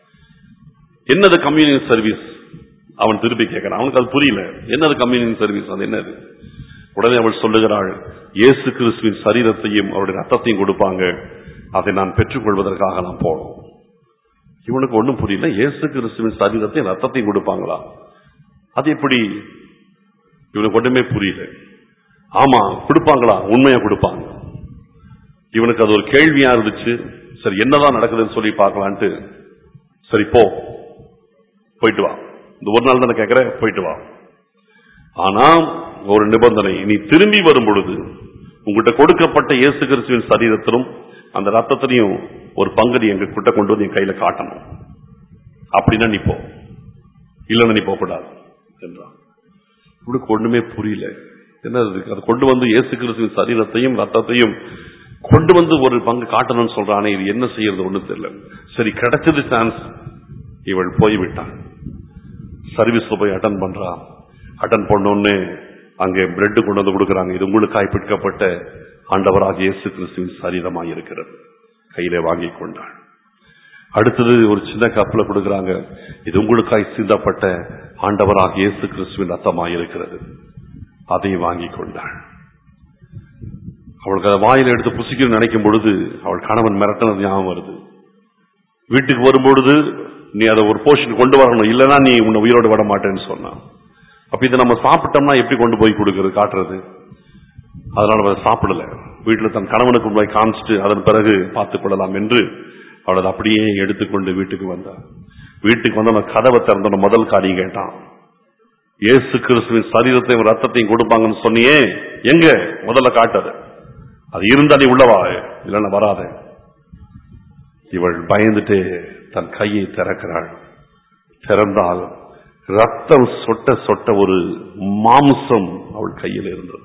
என்னது கம்யூனியன் சர்வீஸ் அவன் திருப்பி கேட்கிறான். அவனுக்கு அது புரியல. என்னது கம்யூனியன் சர்வீஸ், அது என்னது? உடனே அவள் சொல்லுகிறாள், இயேசு கிறிஸ்துவின் சரீரத்தையும் அவருடைய ரத்தத்தையும் கொடுப்பாங்க, அதை நான் பெற்றுக்கொள்வதற்காக நான் போனோம். இவனுக்கு ஒன்றும் புரியல. இயேசு கிறிஸ்துவின் சரீரத்தையும் ரத்தத்தையும் கொடுப்பாங்களா, அது எப்படி? இவனுக்கு ஒன்றுமே புரியல. ஆமா கொடுப்பாங்களா, உண்மையா கொடுப்பாங்க. இவனுக்கு அது ஒரு கேள்வியா இருந்துச்சு. சரி என்னதான் நடக்குதுன்னு சொல்லி பார்க்கலான்ட்டு, சரி போ போயிட்டு வா, இந்த ஒரு நாள் தானே கேட்கிற, போயிட்டு வா. ஆனா ஒரு நிபந்தனை, நீ திரும்பி வரும் பொழுது உங்ககிட்ட கொடுக்கப்பட்ட இயேசு கிறிஸ்துவின் சரீரத்திலும் அந்த ரத்தத்திலையும் ஒரு பகுதி எங்க கிட்ட கொண்டு வந்து என் கையில காட்டணும். அப்படின்னா நீ போ, இல்லைன்னா நீ போக கூடாது என்றான். இவனுக்கு ஒண்ணுமே புரியல. என்ன அது கொண்டு வந்து இயேசு கிறிஸ்துவின் சரீரத்தையும் ரத்தத்தையும் கொண்டு வந்து ஒரு பங்கு காட்டணும்னு சொல்றானே, இது என்ன செய்யறது ஒண்ணு தெரியல. சரி கிடைச்சது சான்ஸ். இவள் போய்விட்டான். சர்வீஸ்ல போய் அட்டன் பண்றா. அட்டன் பண்ணோன்னு அங்கே பிரெட் கொண்டு வந்து கொடுக்கறாங்க. இது உங்களுக்காய் பிடிக்கப்பட்ட ஆண்டவராக இயேசு கிறிஸ்துவின் சரீரமாய் இருக்கிறது. கையிலே வாங்கி கொண்டாள். அடுத்தது ஒரு சின்ன கப்பல கொடுக்கறாங்க. இது உங்களுக்காய் சிந்தப்பட்ட ஆண்டவராக இயேசு கிறிஸ்துவின் ரத்தமாய் இருக்கிறது. அதை வாங்கி கொண்டாள். அவளுக்கு அதை வாயில எடுத்து புசிக்கணும்னு நினைக்கும் பொழுது அவள் கணவன் மிரட்டினது ஞாபகம் வருது. வீட்டுக்கு வரும்பொழுது நீ அதை ஒரு போர்ஷன் கொண்டு வரணும், இல்லைன்னா நீ உன்னை உயிரோடு விட மாட்டேன்னு சொன்னான். அப்ப இதை நம்ம சாப்பிட்டோம்னா எப்படி கொண்டு போய் கொடுக்கறது, காட்டுறது? அதனால அவள் சாப்பிடல. வீட்டில் தன் கணவனுக்கு முன்னாடி காமிச்சிட்டு அதன் பிறகு பார்த்துக் கொள்ளலாம் என்று அவள் அதை அப்படியே எடுத்துக்கொண்டு வீட்டுக்கு வந்தார். வீட்டுக்கு வந்த கதவை திறந்த முதல் காரியம் கேட்டான், இயேசு கிறிஸ்துவின் சரீரத்தையும் ரத்தத்தையும் கொடுப்பாங்கன்னு சொன்னியே, எங்க முதல்ல காட்டது, அது இருந்தா நீ உள்ளவா, இல்லைன்னா வராத. இவள் பயந்துட்டு தன் கையை திறக்கிறாள். திறந்தால் ரத்தம் சொட்ட சொட்ட ஒரு மாம்சம் அவள் கையில் இருந்தது.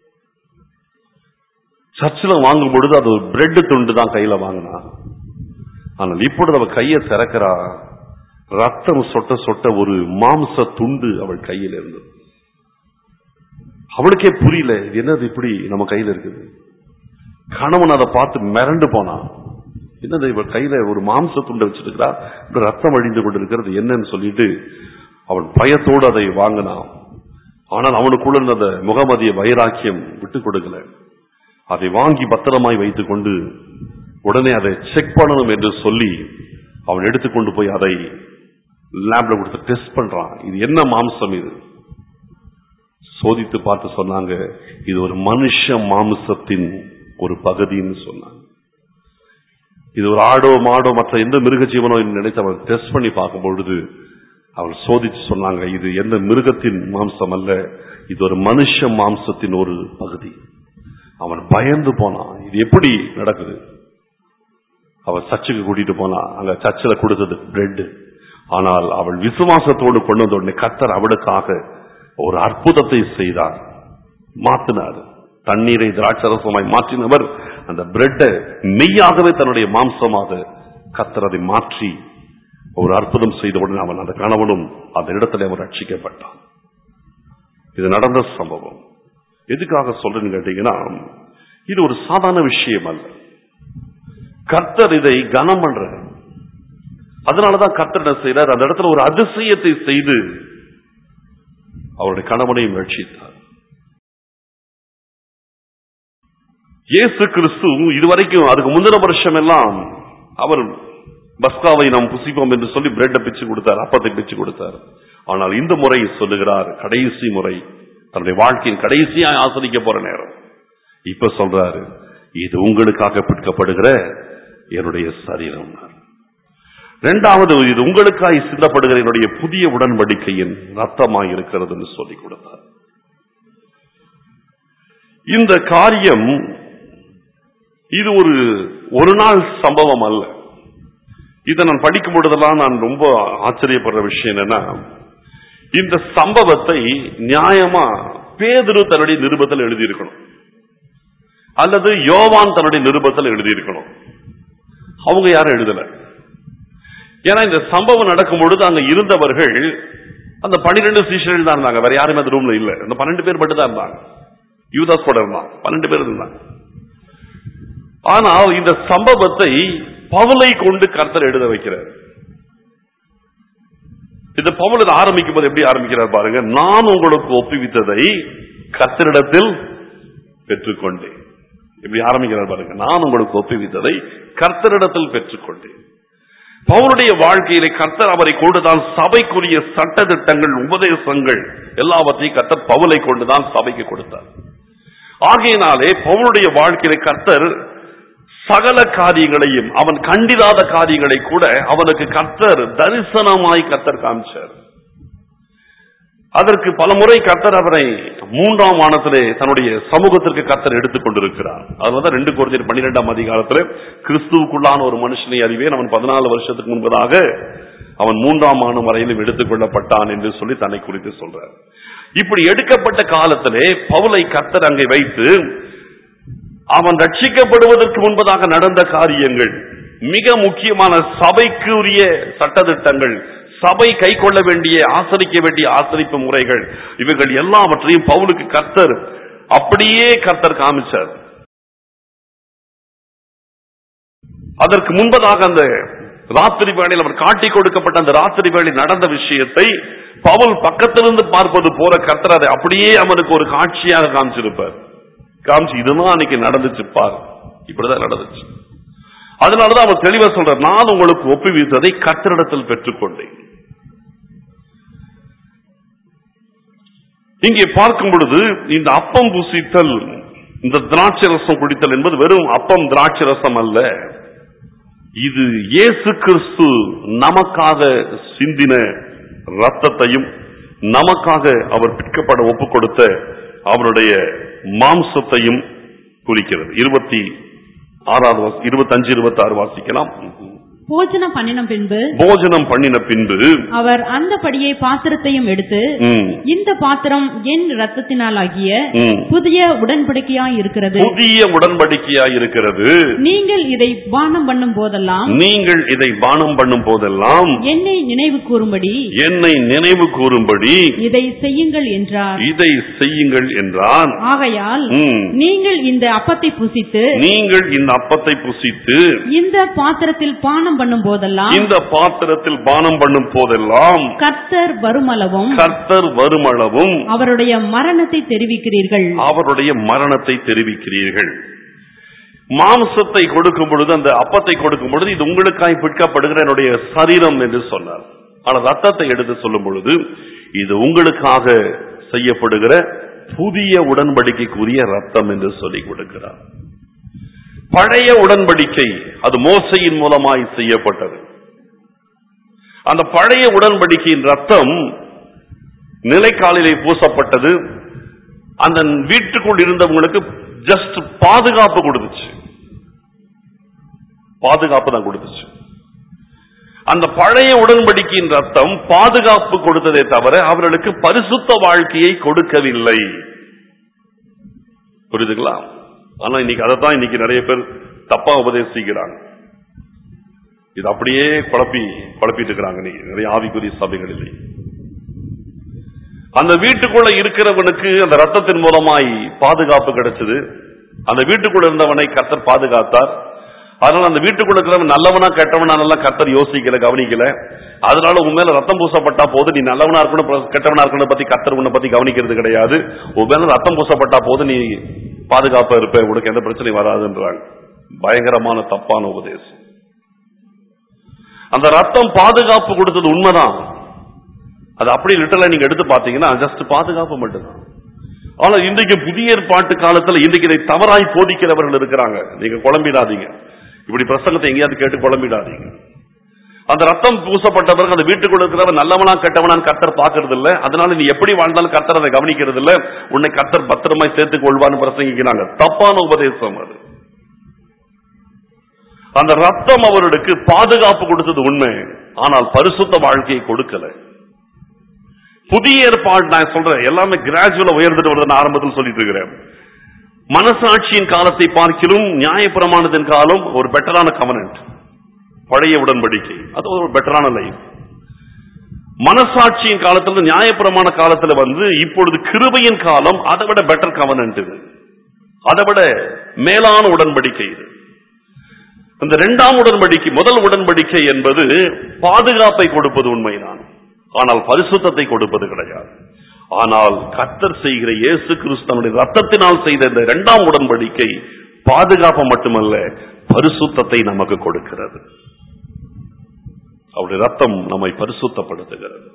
சர்ச்சில் வாங்கும் பொழுது அது ஒரு பிரெட் துண்டு தான் கையில வாங்கினா. ஆனால் இப்பொழுது அவள் கையை திறக்கிறா, ரத்தம் சொட்ட சொட்ட ஒரு மாம்ச துண்டு அவள் கையில் இருந்தது. அவளுக்கே புரியல, இது என்னது இப்படி நம்ம கையில இருக்குது. கணவன் அதை பார்த்து மிரண்டு போனான். என்னது இவள் கையில ஒரு மாம்ச துண்டை வச்சிருக்கிறா, ரத்தம் அழிந்து கொண்டிருக்கிறது என்னன்னு சொல்லிட்டு அவன் பயத்தோடு அதை வாங்கினான். ஆனால் அவனுக்குள்ள இருந்த அந்த முகமதிய வைராக்கியம் விட்டு கொடுக்கல. அதை வாங்கி பத்திரமாய் வைத்துக் கொண்டு உடனே அதை செக் பண்ணணும் என்று சொல்லி அவன் எடுத்துக்கொண்டு போய் அதை லேப்ல கொடுத்து டெஸ்ட் பண்றான். இது என்ன மாம்சம், இது சோதித்து பார்த்து சொன்னாங்க, இது ஒரு மனுஷ மாம்சத்தின் ஒரு பகுதின்னு சொன்னாங்க. இது ஒரு ஆடோ மாடோ மற்ற எந்த மிருக ஜீவனோ நினைத்து அவன் டெஸ்ட் பண்ணி பார்க்கும் பொழுது அவன் சோதிச்சு சொன்னாங்க, இது எந்த மிருகத்தின் மாம்சம் அல்ல, இது ஒரு மனுஷ மாம்சத்தின் ஒரு பகுதி. அவன் பயந்து போனான், இது எப்படி நடக்குது. அவன் சர்ச்சுக்கு கூட்டிட்டு போனான். அங்க சர்ச்சில் கொடுத்தது பிரெட். ஆனால் அவள் விசுவாசத்தோடு கொண்டு வந்த உடனே கர்த்தர் அவளுக்காக ஒரு அற்புதத்தை செய்தார், மாற்றினார். தண்ணீரை திராட்சரசமாய் மாற்றினவர் அந்த பிரெட்டை மெய்யாகவே தன்னுடைய மாம்சமாக கர்த்தர் அதை மாற்றி ஒரு அற்புதம் செய்த உடனே அவன் அந்த கணவனும் அந்த இடத்துல அவன் ரட்சிக்கப்பட்டான். இது நடந்த சம்பவம். எதுக்காக சொல்றேன்னு கேட்டீங்கன்னா, இது ஒரு சாதாரண விஷயம் அல்ல. கர்த்தர் இதை கனம் பண்றார். அதனாலதான் கர்த்தர் என்ன செய்யறார், அந்த இடத்துல ஒரு அதிசயத்தை செய்து அவருடைய கணவனையும் ரட்சித்தார். இயேசு கிறிஸ்து இதுவரைக்கும் அதுக்கு முந்தின வருஷம் எல்லாம் அவர் பஸ்காவை நாம் புசிப்போம் என்று சொல்லி பிரெட்டை பிச்சு கொடுத்தார், அப்பத்தை பிச்சு கொடுத்தார். ஆனால் இந்த முறை சொல்லுகிறார், கடைசி முறை, தன்னுடைய வாழ்க்கையின் கடைசியா ஆசரிக்க போற நேரம். இப்ப சொல்றாரு, இது உங்களுக்காக பிற்கப்படுகிற என்னுடைய சரீரம். இரண்டாவது, இது உங்களுக்காய் சிந்தப்படுகிற என்னுடைய புதிய உடன்படிக்கையின் ரத்தமாய் இருக்கிறது என்று சொல்லிக் கொடுத்தார். இந்த காரியம் இது ஒரு ஒரு நாள் சம்பவம் அல்ல. இதை நான் படிக்கும் பொழுதெல்லாம் நான் ரொம்ப ஆச்சரியப்படுற விஷயம் என்னன்னா, இந்த சம்பவத்தை நியாயமா பேதுரு தன்னுடைய நிருபத்தில் எழுதியிருக்கணும், அல்லது யோவான் தன்னுடைய நிருபத்தில் எழுதியிருக்கணும். அவங்க யாரும் எழுதல. ஏன்னா இந்த சம்பவம் நடக்கும் பொழுது அங்க இருந்தவர்கள் அந்த பன்னிரண்டு சீஷர்கள் தான் இருந்தாங்க, வேற யாருமே அந்த ரூம்ல இல்ல. அந்த பன்னெண்டு பேர் மட்டும் தான் இருந்தாங்க. யூதாஸ் கூட இருந்தான், பன்னெண்டு பேர் இருந்தாங்க. ஆனால் இந்த சம்பவத்தை பவுலை கொண்டு கர்த்தர் எழுத வைக்கிறார். இந்த பவுல் ஆரம்பிக்கும் போது எப்படி ஆரம்பிக்கிறார் பாருங்க, நான் உங்களுக்கு ஒப்புவித்ததை கர்த்தரிடத்தில் பெற்றுக்கொண்டேன். இப்படி ஆரம்பிக்கிறார் பாருங்க, நான் உங்களுக்கு ஒப்புவித்ததை கர்த்தரிடத்தில் பெற்றுக்கொண்டேன். பவுலுடைய வாழ்க்கையிலே கர்த்தர் அவரை கொண்டுதான் சபைக்குரிய சட்ட திட்டங்கள், உபதேசங்கள் எல்லாவற்றையும் கர்த்தர் பவுலை கொண்டுதான் சபைக்கு கொடுத்தார். ஆகையினாலே பவுலுடைய வாழ்க்கையிலே கர்த்தர் சகல காரியங்களையும், அவன் கண்டிராத காரியங்களை கூட அவனுக்கு கர்த்தர் தரிசனமாய் கர்த்தர் காமிச்சார். அதற்கு பல முறை கர்த்தர் அவரை மூன்றாம் வானத்திலே தன்னுடைய சமூகத்திற்கு கர்த்தர் எடுத்துக் கொண்டிருக்கிறார். அதுதான் ரெண்டு கொரிந்தியர் பன்னிரெண்டாம் அதிகாரத்தில் கிறிஸ்துவுக்குள்ளான ஒரு மனுஷனை அறிவேன், அவன் பதினாலு வருஷத்துக்கு முன்பதாக அவன் மூன்றாம் வானம் வரையிலும் எடுத்துக் கொள்ளப்பட்டான் என்று சொல்லி தன்னை குறித்து சொல்றார். இப்படி எடுக்கப்பட்ட காலத்திலே பவுலை கர்த்தர் அங்கே வைத்து அவன் ரட்சிக்கப்படுவதற்கு முன்பதாக நடந்த காரியங்கள், மிக முக்கியமான சபைக்குரிய சட்டதிட்டங்கள், சபை கை கொள்ள வேண்டிய ஆசரிக்க வேண்டிய ஆசரிப்பு முறைகள், இவைகள் எல்லாவற்றையும் பவுலுக்கு கர்த்தர் அப்படியே கர்த்தர் காமிச்சார். அதற்கு முன்பதாக அந்த ராத்திரி வேளையில் அவர் காட்டி கொடுக்கப்பட்ட அந்த ராத்திரி வேளை நடந்த விஷயத்தை பவுல் பக்கத்திலிருந்து பார்ப்பது போல கர்த்தர் அதை அப்படியே அவனுக்கு ஒரு காட்சியாக காமிச்சிருப்பார். காமிச்சு இதுதான் அன்னைக்கு நடந்துச்சு பார், இப்படிதான் நடந்துச்சு. அதனாலதான் அவர் தெளிவா சொல்றார், நான் உங்களுக்கு ஒப்புவித்ததை கர்த்தரிடத்தில் பெற்றுக்கொண்டேன். இங்கே பார்க்கும் பொழுது இந்த அப்பம் புசித்தல், இந்த திராட்சை ரசம் குடித்தல் என்பது வெறும் அப்பம் திராட்சை ரசம் அல்ல. இது இயேசு கிறிஸ்து நமக்காக சிந்தின ரத்தத்தையும் நமக்காக அவர் பிற்கப்பட ஒப்புக் கொடுத்த அவருடைய மாம்சத்தையும் குறிக்கிறது. இருபத்தி ஆறாவது இருபத்தி அஞ்சு இருபத்தி ஆறு வாசிக்கலாம். போஜனம் பண்ணின பின்பு போஜனம் பண்ணின பின்பு அவர் அந்த படியை பாத்திரத்தையும் எடுத்து, இந்த பாத்திரம் என் ரத்தத்தினால் ஆகிய புதிய உடன்படிக்கையாய் இருக்கிறது, புதிய உடன்படிக்கையாய் இருக்கிறது. நீங்கள் இதை பானம் பண்ணும் போதெல்லாம் நீங்கள் இதை பானம் பண்ணும் போதெல்லாம் என்னை நினைவு கூறும்படி என்னை நினைவு கூறும்படி இதை செய்யுங்கள் என்றார். இதை செய்யுங்கள் என்றான். ஆகையால் நீங்கள் இந்த அப்பத்தை புசித்து நீங்கள் இந்த அப்பத்தை புசித்து இந்த பாத்திரத்தில் பானம் பண்ணும் போதெல்லாம் இந்த பாத்திரத்தில் பானம் பண்ணும் போதெல்லாம் கர்த்தர் வருமளவும் கர்த்தர் வருமளவும் அவருடைய மரணத்தை தெரிவிக்கிறீர்கள் அவருடைய மரணத்தை தெரிவிக்கிறீர்கள். மாம்சத்தை கொடுக்கும் பொழுது, அந்த அப்பத்தை கொடுக்கும் பொழுது, இது உங்களுக்காய் பிற்கப்படுகிற என்னுடைய சரீரம் என்று சொன்னார். ஆனால் ரத்தத்தை எடுத்து சொல்லும் பொழுது இது உங்களுக்காக செய்யப்படுகிற புதிய உடன்படிக்கைக்குரிய ரத்தம் என்று சொல்லிக் கொடுக்கிறார். பழைய உடன்படிக்கை அது மோசையின் மூலமாய் செய்யப்பட்டது. அந்த பழைய உடன்படிக்கையின் ரத்தம் நிலைக்காலிலே பூசப்பட்டது. அந்த வீட்டுக்குள் இருந்தவங்களுக்கு ஜஸ்ட் பாதுகாப்பு கொடுத்துச்சு, பாதுகாப்பு தான் கொடுத்துச்சு. அந்த பழைய உடன்படிக்கையின் ரத்தம் பாதுகாப்பு கொடுத்ததே தவிர அவர்களுக்கு பரிசுத்த வாழ்க்கையை கொடுக்கவில்லை. புரியுதுங்களா? ஆனா இன்னைக்கு அதைத்தான் இன்னைக்கு நிறைய பேர் தப்பா உபதேசிக்கிறாங்க. இது அப்படியே குழப்பி குழப்பிட்டு இருக்கிறாங்க நிறைய ஆவிக்குரிய சபைகளிலே. அந்த வீட்டுக்குள்ள இருக்கிறவனுக்கு அந்த ரத்தத்தின் மூலமாய் பாதுகாப்பு கிடைச்சது. அந்த வீட்டுக்குள்ள இருந்தவனை கர்த்தர் பாதுகாத்தார். அதனால அந்த வீட்டுக்குள்ள இருக்கிறவன் நல்லவனா கெட்டவனா கர்த்தர் யோசிக்கல, கவனிக்கல. அதனால உன் மேல ரத்தம் பூசப்பட்டா போது நீ நல்லவனா இருக்கணும் கெட்டவனா இருக்கணும் பத்தி கர்த்தர் உன்னை பத்தி கவனிக்கிறது கிடையாது. உன் மேல ரத்தம் பூசப்பட்டா போது நீ பாதுகாப்பா இருப்ப, உனக்கு எந்த பிரச்சனையும் வராதுன்றாங்க. பயங்கரமான தப்பான உபதேசம். அந்த ரத்தம் பாதுகாப்பு கொடுத்தது உண்மைதான். அது அப்படி லிட்டரலா நீங்க எடுத்து பாத்தீங்கன்னா ஜஸ்ட் பாதுகாப்பு மட்டும்தான். ஆனா இன்றைக்கு புதிய ஏற்பாட்டு காலத்துல இன்றைக்கு இதை தவறாய் போதிக்கிறவர்கள் இருக்கிறாங்க. நீங்க குழம்பிடாதீங்க, இப்படி பிரசங்கத்தை எங்கேயாவது கேட்டு குழம்பிடாதீங்க. அந்த ரத்தம் பூசப்பட்ட பிறகு அந்த வீட்டுக்குள்ள இருக்கிறவன் நல்லவனா கெட்டவனான்னு கர்த்தர் பாக்குறது இல்ல. அதனால நீ எப்படி வாழ்ந்தாலும் கர்த்தர் அதை கவனிக்கிறது இல்ல. உன்னை கர்த்தர் பத்திரமாய் சேர்த்துக் கொள்வான்னு பிரசங்கிக்கிறாங்க. தப்பான உபதேசம் அது. அந்த ரத்தம் அவர்களுக்கு பாதுகாப்பு கொடுத்தது உண்மை, ஆனால் பரிசுத்த வாழ்க்கையை கொடுக்கல. புதிய ஏற்பாடு நான் சொல்றேன் எல்லாமே கிராஜுவலா உயர்ந்துட்டு வருது. ஆரம்பத்தில் சொல்லிட்டு இருக்கிறேன். மனசாட்சியின் காலத்தை பார்க்கிலும் நியாயப்பிரமாணத்தின் காலம் ஒரு பெட்டரான கவனன்ட். பழைய உடன்படிக்கை அது ஒரு பெட்டரான லைஃப். மனசாட்சியின் காலத்துல நியாயப்பிரமாண காலத்துல வந்து இப்பொழுது கிருபையின் காலம், அதை விட பெட்டர் கவனன்ட் இது, அதை விட மேலான உடன்படிக்கை இது. இந்த இரண்டாம் உடன்படிக்கை, முதல் உடன்படிக்கை என்பது பாதுகாப்பை கொடுப்பது உண்மைதான், ஆனால் பரிசுத்தத்தை கொடுப்பது கிடையாது. ஆனால் கர்த்தர் செய்கிற இயேசு கிறிஸ்துவின் ரத்தத்தினால் செய்த இந்த இரண்டாம் உடன்படிக்கை பாதுகாப்பு மட்டுமல்ல, பரிசுத்தத்தை நமக்கு கொடுக்கிறது. அவருடைய ரத்தம் நம்மை பரிசுத்தப்படுத்துகிறது.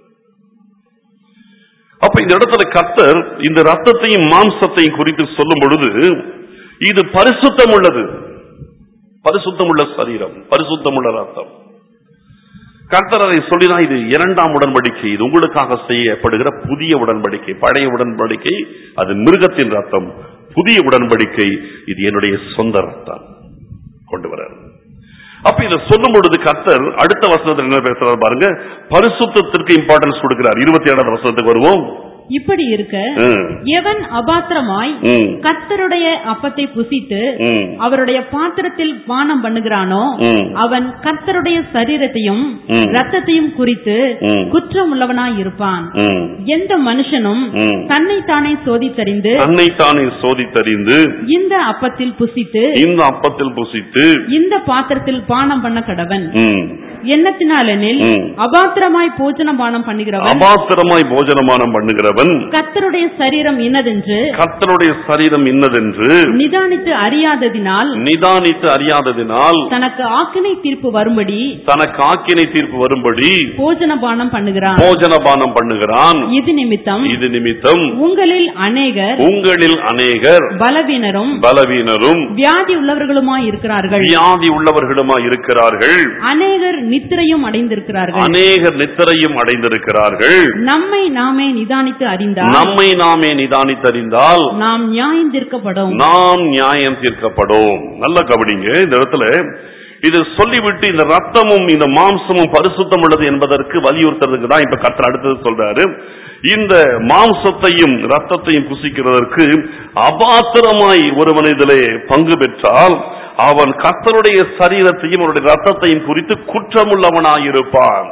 அப்ப இந்த இடத்துல கர்த்தர் இந்த ரத்தத்தையும் மாம்சத்தையும் குறித்து சொல்லும் பொழுது இது பரிசுத்தம் உள்ளது, பரிசுத்தமுள்ள சரீரம், பரிசுத்தமுள்ள ரத்தம். கர்த்தர் அதை சொல்லிதான் இது இரண்டாம் உடன்படிக்கை, இது உங்களுக்காக செய்யப்படுகிற புதிய உடன்படிக்கை. பழைய உடன்படிக்கை அது மிருகத்தின் ரத்தம், புதிய உடன்படிக்கை இது என்னுடைய சொந்த ரத்தம் கொண்டு வர. அப்ப இதை சொல்லும் பொழுது கர்த்தர் அடுத்த வசனத்தில் என்ன பேசுறாரு பாருங்க, பரிசுத்தத்திற்கு இம்பார்ட்டன்ஸ் கொடுக்கிறார். இருபத்தி ஏழாவது வசனத்துக்கு வருவோம். இப்படி இருக்க எவன் அபாத்திரமாய் கர்த்தருடைய அப்பத்தை புசித்து அவருடைய பாத்திரத்தில் பானம் பண்ணுகிறானோ அவன் கர்த்தருடைய சரீரத்தையும் ரத்தத்தையும் குறித்து குற்றம் உள்ளவனாய் இருப்பான். எந்த மனுஷனும் தன்னைத்தானே சோதித்தறிந்து தன்னைத்தானே சோதித்தறிந்து இந்த அப்பத்தில் புசித்து இந்த அப்பத்தில் புசித்து இந்த பாத்திரத்தில் பானம் பண்ண கடவன். எண்ணத்தினாலெனில் அபாத்திரமாய் போஜனபானம் பண்ணுகிறவன் அபாத்திரமாய் போஜனபானம் பண்ணுகிறவன் கர்த்தருடைய சரீரம் இன்னதென்று கர்த்தருடைய சரீரம் இன்னதென்று நிதானித்து அறியாததினால் நிதானித்து அறியாததினால் தனக்கு ஆக்கினை தீர்ப்பு வரும்படி தனக்கு ஆக்கினை தீர்ப்பு வரும்படி போஜனபானம் பண்ணுகிறான் போஜனபானம் பண்ணுகிறான். இது நிமித்தம் இது நிமித்தம் உங்களில் அநேகர் உங்களில் அநேகர் பலவீனரும் பலவீனரும் வியாதி உள்ளவர்களுமாய் இருக்கிறார்கள் வியாதி உள்ளவர்களுமாய் இருக்கிறார்கள். அநேகர் நித்திரையும் அடைந்திருக்கிறார்கள் அநேகர் நித்திரையும் அடைந்திருக்கிறார்கள். நம்மை நாமே நிதானித்து அறிந்தால் நம்மை நாமே நிதானித்து அறிந்தால் நாம் நியாயம் தீர்க்கப்படும் நாம் நியாயம் தீர்க்கப்படும். நல்ல கவனிங்க, இந்த இடத்துல இது சொல்லிவிட்டு இந்த ரத்தமும் இந்த மாம்சமும் பரிசுத்தம் உள்ளது என்பதற்கு வலியுறுத்துறதுக்கு தான் இப்ப கர்த்தர் அடுத்தது சொல்றாரு. இந்த மாம்சத்தையும் ரத்தத்தையும் புசிக்கிறதற்கு அபாத்திரமாய் ஒருவன் இதிலே பங்கு பெற்றால் அவன் கர்த்தருடைய சரீரத்தையும் அவருடைய ரத்தத்தையும் குறித்து குற்றமுள்ளவனாயிருப்பான்.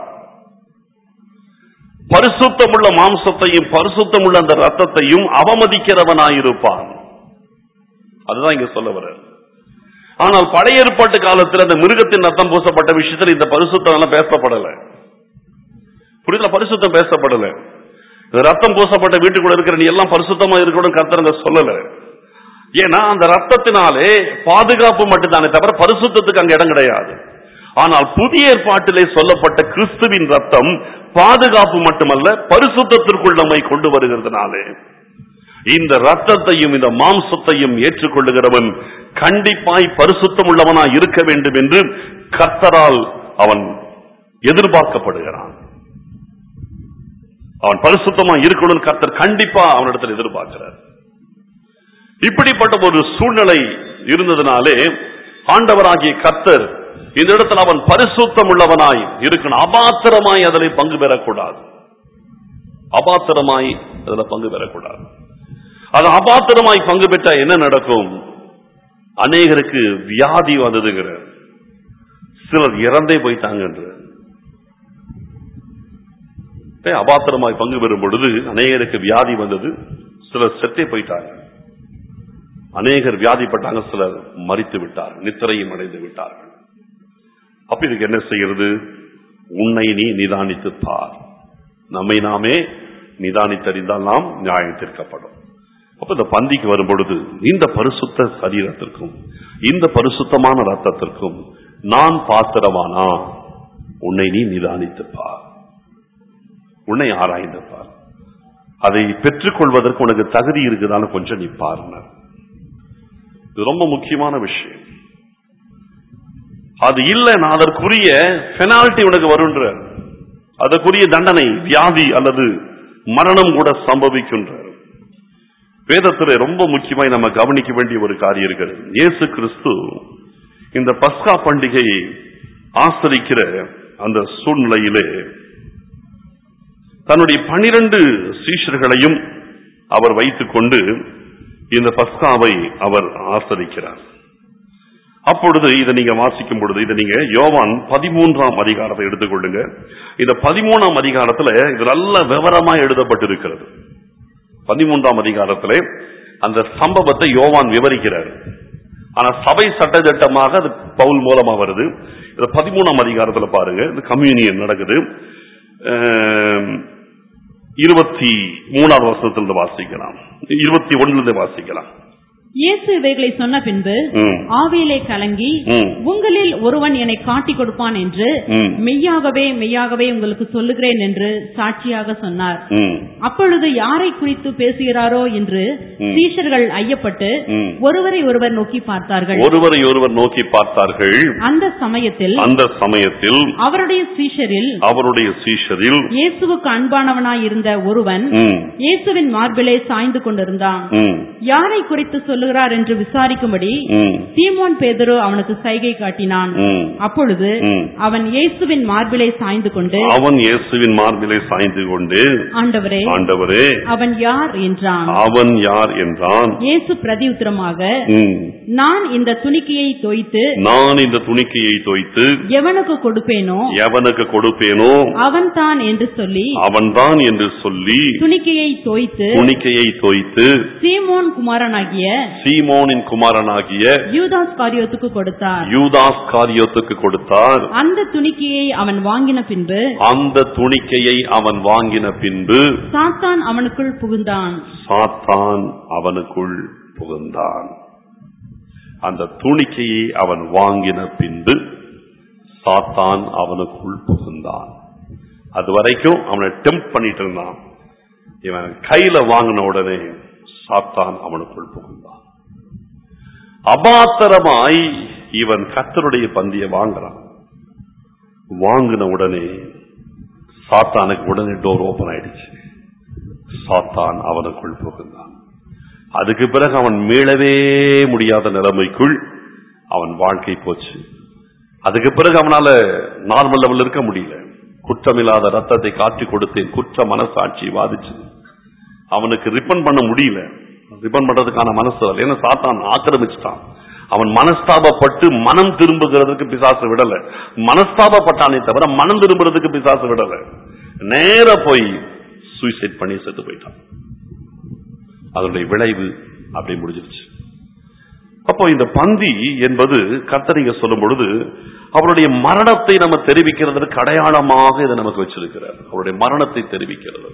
பரிசுத்தமுள்ள மாம்சத்தையும் பரிசுத்தமுள்ள அந்த ரத்தத்தையும் அவமதிக்கிறவனாயிருப்பான். அதுதான் இங்க சொல்ல வர. ஆனால் பழைய ஏற்பாட்டு காலத்தில் அந்த மிருகத்தின் ரத்தம் பூசப்பட்ட விஷயத்தில் இந்த பரிசுத்தம் பேசப்படல. புரியுதா? பரிசுத்தம் பேசப்படல. ரத்தம் பூசப்பட்ட வீட்டுக்குள்ள இருக்கிற நீ எல்லாம் பரிசுத்தமா இருக்கணும் கர்த்தர் சொல்லல. ஏன்னா அந்த ரத்தத்தினாலே பாதுகாப்பு மட்டும்தானே தவிர பரிசுத்தத்துக்கு அங்க இடம் கிடையாது. ஆனால் புதிய ஏற்பாட்டிலே சொல்லப்பட்ட கிறிஸ்துவின் ரத்தம் பாதுகாப்பு மட்டுமல்ல பரிசுத்தத்திற்குள் நம்மை கொண்டு வருகிறதுனாலே இந்த ரத்தத்தையும் இந்த மாம்சத்தையும் ஏற்றுக்கொள்ளுகிறவன் கண்டிப்பாய் பரிசுத்தம் உள்ளவனா இருக்க வேண்டும் என்று கர்த்தரால் அவன் எதிர்பார்க்கப்படுகிறான். அவன் பரிசுத்தமா இருக்கணும் கர்த்தர் கண்டிப்பா அவனிடத்தில் எதிர்பார்க்கிறார். இப்படிப்பட்ட ஒரு சூழ்நிலை இருந்ததுனாலே ஆண்டவராகிய கர்த்தர் இந்த இடத்துல அவன் பரிசுத்தம் உள்ளவனாய் இருக்கணும். அபாத்திரமாய் அதில் பங்கு பெறக்கூடாது. அபாத்திரமாய் அதில் பங்கு பெறக்கூடாது. அது அபாத்திரமாய் பங்கு பெற்றா என்ன நடக்கும்? அநேகருக்கு வியாதி வந்ததுங்கிற, சிலர் இறந்தே போயிட்டாங்க. அபாத்திரமாய் பங்கு பெறும் பொழுது அநேகருக்கு வியாதி வந்தது, சிலர் செத்தே போயிட்டாங்க. அநேகர் வியாதிப்பட்டாங்க, சிலர் மரித்து விட்டார்கள், நித்திரையும் அடைந்து விட்டார்கள். அப்ப இதுக்கு என்ன செய்யறது? உன்னை நீ நிதானித்து பார். நம்மை நாமே நிதானித்தறிந்தால் நாம் நியாயம் தீர்க்கப்படும். அப்ப இந்த பந்திக்கு வரும் பொழுது இந்த பரிசுத்த சரீரத்திற்கும் இந்த பரிசுத்தமான ரத்தத்திற்கும் நான் பாத்திரமானா உன்னை நீ நிதானித்து பார், உன்னை ஆராய்ந்து பார். அதை பெற்றுக் கொள்வதற்கு உனக்கு தகுதி இருக்குதான்னு கொஞ்சம் நீ பாருங்க. இது ரொம்ப முக்கியமான விஷயம். அது இல்லைன்னா அதற்குரிய பெனால்டி உனக்கு வருன்ற, அதற்குரிய தண்டனை வியாதி அல்லது மரணம் கூட சம்பவிக்கின்ற. வேதத்திலே ரொம்ப முக்கியமாய் நம்ம கவனிக்க வேண்டிய ஒரு காரியம் இருக்கிறது. இயேசு கிறிஸ்து இந்த பஸ்கா பண்டிகையை ஆசரிக்கிற அந்த சூழ்நிலையிலே தன்னுடைய பனிரெண்டு சீஷர்களையும் அவர் வைத்துக் கொண்டு இந்த பஸ்காவை அவர் ஆசரிக்கிறார். அப்பொழுது இதை நீங்க வாசிக்கும் பொழுது, இதை நீங்க யோவான் பதிமூன்றாம் அதிகாரத்தை எடுத்துக்கொள்ளுங்க. இந்த பதிமூணாம் அதிகாரத்துல இது நல்ல விவரமா எழுதப்பட்டிருக்கிறது. பதிமூன்றாம் அதிகாரத்திலே அந்த சம்பவத்தை யோவான் விவரிக்கிறார். ஆனா சபை சட்டத்திட்டமாக அது பவுல் மூலமா வருது. இந்த பதிமூணாம் அதிகாரத்துல பாருங்க, இந்த கம்யூனியன் நடக்குது. இருபத்தி மூணாவது வருஷத்திலிருந்து வாசிக்கலாம், இருபத்தி ஒன்னுல வாசிக்கலாம். இயேசு இவைகளை சொன்ன பின்பு ஆவியிலே கலங்கி, உங்களில் ஒருவன் என்னை காட்டிக் கொடுப்பான் என்று மெய்யாகவே மெய்யாகவே உங்களுக்கு சொல்லுகிறேன் என்று சாட்சியாக சொன்னார். அப்பொழுது யாரை குறித்து பேசுகிறாரோ என்று சீஷர்கள் ஐயப்பட்டு ஒருவரை ஒருவர் நோக்கி பார்த்தார்கள். ஒருவரை ஒருவர் நோக்கி பார்த்தார்கள். அந்த சமயத்தில் அந்த சமயத்தில் அவருடைய சீஷரில் அவருடைய சீஷரில் இயேசுவுக்கு அன்பானவனாய் இருந்த ஒருவன் இயேசுவின் மார்பிலே சாய்ந்து கொண்டிருந்தான். யாரை குறித்து சொல்லுகிறார் என்று விசாரிக்கும்படி சீமோன் பேதுரு அவனுக்கு சைகை காட்டினான். அப்பொழுது அவன் இயேசுவின் மார்பிலே சாய்ந்து கொண்டு அவன் இயேசுவின் மார்பிலே சாய்ந்து கொண்டு ஆண்டவரே ஆண்டவரே அவன் யார் என்றான். அவன் யார் என்றான். இயேசு பிரதியுத்தரமாக, நான் இந்த துணிக்கையை தோய்த்து நான் இந்த துணிக்கையை தோய்த்து எவனுக்கு கொடுப்பேனோ எவனுக்கு கொடுப்பேனோ அவன் தான் என்று சொல்லி அவன் தான் என்று சொல்லி துணிக்கையை தோய்த்து துணிக்கையை தோய்த்து சீமோன் குமாரனாகிய சீமோனின் குமாரனாகிய யூதாஸ் காரியோத்துக்கு கொடுத்தார். யூதாஸ் காரியோத்துக்கு கொடுத்தார். அந்த துணிக்கையை அவன் வாங்கின பின்பு அந்த துணிக்கையை அவன் வாங்கின பின்பு சாத்தான் அவனுக்குள் புகுந்தான். சாத்தான் அவனுக்குள் புகுந்தான். அந்த துணிக்கையை அவன் வாங்கின பின்பு சாத்தான் அவனுக்குள் புகுந்தான். அது வரைக்கும் அவனை டெம்ப்ட் பண்ணிட்டு இருந்தான். இவன் கையில வாங்கின உடனே சாத்தான் அவனுக்குள் புகுந்தான். அபாத்திரமாய் இவன் கர்த்தருடைய பந்தியை வாங்குறான். வாங்கின உடனே சாத்தானுக்கு உடனே டோர் ஓபன் ஆயிடுச்சு. சாத்தான் அவனுக்குள் புகுந்தான். அதுக்கு பிறகு அவன் மீளவே முடியாத நிலைமைக்குள் அவன் வாழ்க்கை போச்சு. அதுக்கு பிறகு அவனால நார்மல் லெவல் இருக்க முடியல. குற்றமில்லாத ரத்தத்தை காட்டி கொடுத்தேன், குற்ற மனசாட்சி வாதிச்சு அவனுக்கு ரிப்பன் பண்ண முடியல. ரிப்பன் பண்றதுக்கான மனசு வரல. ஏன்னா சாத்தான் ஆக்கிரமிச்சுட்டான். அவன் மனஸ்தாபப்பட்டு மனம் திரும்புகிறதுக்கு பிசாசு விடல. மனஸ்தாபப்பட்டானே தவிர மனம் திரும்புறதுக்கு பிசாசு விடல. நேர போய் சூசைட் பண்ணி செத்து போயிட்டான். அதனுடைய விளைவு அப்படி முடிஞ்சிருச்சு. அப்போ இந்த பந்தி என்பது கர்த்தர் சொல்லும் பொழுது அவருடைய மரணத்தை நம்ம தெரிவிக்கிறதற்கு அடையாளமாக இதை நமக்கு வச்சிருக்கிறார். அவருடைய மரணத்தை தெரிவிக்கிறது.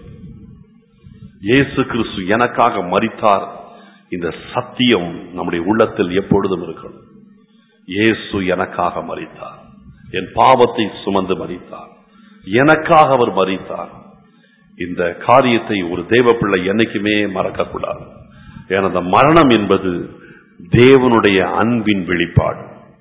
இயேசு கிறிஸ்து எனக்காக மரித்தார். இந்த சத்தியம் நம்முடைய உள்ளத்தில் எப்பொழுதும் இருக்கணும். இயேசு எனக்காக மரித்தார், என் பாவத்தை சுமந்து மரித்தார், எனக்காக அவர் மரித்தார். இந்த காரியத்தை ஒரு தேவ பிள்ளை என்னைக்குமே மறக்க கூடாது. ஏன்னா அந்த மரணம் என்பது தேவனுடைய அன்பின் வெளிப்பாடு.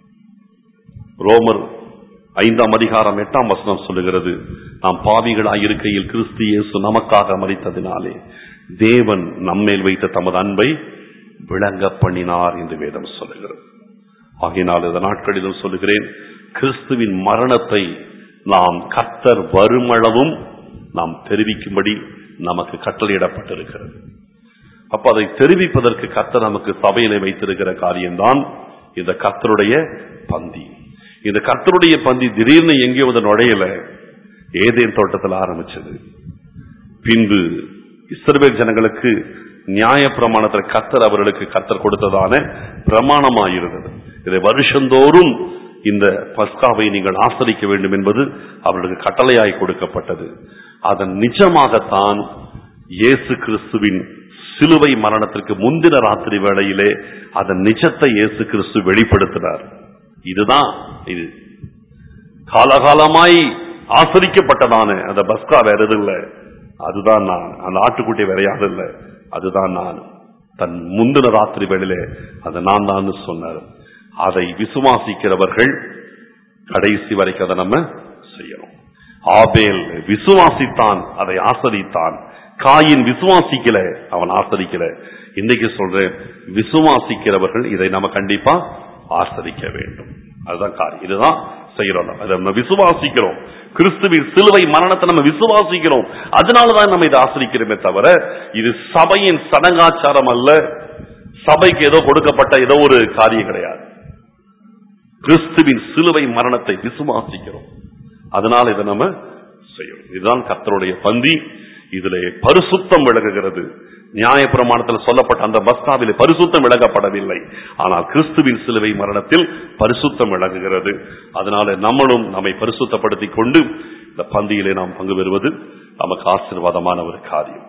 ரோமர் ஐந்தாம் அதிகாரம் எட்டாம் வசனம் சொல்லுகிறது, நாம் பாவிகளாய் இருக்கையில் கிறிஸ்து இயேசு நமக்காக மரித்ததினாலே தேவன் நம்மேல் வைத்த தமது அன்பை விளங்க பண்ணினார் என்று வேதம் சொல்லுகிறது. ஆகையினால் இந்த நாட்களிலும் சொல்லுகிறேன், கிறிஸ்துவின் மரணத்தை நாம் கர்த்தர் வருமளவும் நாம் தெரிவிக்கும்படி நமக்கு கட்டளையிடப்பட்டிருக்கிறது. அப்ப அதை தெரிவிப்பதற்கு கர்த்தர் நமக்கு சபையிலே வைத்திருக்கிற காரியம்தான் இந்த கர்த்தருடைய பந்தி. இந்த கர்த்தருடைய பந்தி திடீர்னு எங்கேயோ வந்து நுழையல, ஏதேன் தோட்டத்தில் ஆரம்பிச்சது. பின்பு இஸ்ரவேல் ஜனங்களுக்கு நியாய பிரமாணத்தில் கர்த்தர் அவர்களுக்கு கர்த்தர் கொடுத்ததான பிரமாணமாயிருந்தது. இதை வருஷந்தோறும் இந்த பஸ்காவை நீங்கள் ஆசரிக்க வேண்டும் என்பது அவர்களுக்கு கட்டளையாய் கொடுக்கப்பட்டது. அதன் நிஜமாகத்தான் இயேசு கிறிஸ்துவின் சிலுவை மரணத்திற்கு முந்தின ராத்திரி வேளையிலே அதன் நிஜத்தை இயேசு கிறிஸ்து வெளிப்படுத்தினார். இதுதான் இது காலகாலமாய் ஆசரிக்கப்பட்டதான அந்த பஸ்கா வேற எது இல்லை, அதுதான் நான். அந்த ஆட்டுக்குட்டி வேற யாரும் இல்லை, அதுதான் நான். தன் முந்தின ராத்திரி வேளையிலே அதை நான் தான் சொன்னார். அதை விசுவாசிக்கிறவர்கள் கடைசி வரைக்கும் அதை நம்ம செய்யணும். ஆபேல் விசுவாசித்தான், அதை ஆசரித்தான். காயின் விசுவாசிக்கல, அவன் ஆசரிக்கல. இன்னைக்கு சொல்றேன், விசுவாசிக்கிறவர்கள் இதை நம்ம கண்டிப்பா ஆசரிக்க வேண்டும். அதுதான் காரியம். இதுதான் செய்யறோம். அதை நம்ம விசுவாசிக்கிறோம். கிறிஸ்துவின் சிலுவை மரணத்தை நம்ம விசுவாசிக்கிறோம். அதனாலதான் நம்ம இதை ஆசரிக்கிறோமே தவிர இது சபையின் சடங்காச்சாரம் அல்ல, சபைக்கு ஏதோ கொடுக்கப்பட்ட ஏதோ ஒரு காரியம் கிடையாது. கிறிஸ்துவின் சிலுவை மரணத்தை விசுவாசிக்கிறோம், அதனால இதை நம்ம செய்யணும். இதுதான் கர்த்தருடைய பந்தி. இதிலே பரிசுத்தம் விளங்குகிறது. நியாயப்பிரமாணத்தில் சொல்லப்பட்ட அந்த பஸ்காவிலே பரிசுத்தம் விளங்கப்படவில்லை, ஆனால் கிறிஸ்துவின் சிலுவை மரணத்தில் பரிசுத்தம் விளங்குகிறது. அதனால நம்மளும் நம்மை பரிசுத்தப்படுத்திக் கொண்டு இந்த பந்தியிலே நாம் பங்கு பெறுவது நமக்கு ஆசீர்வாதமான ஒரு காரியம்.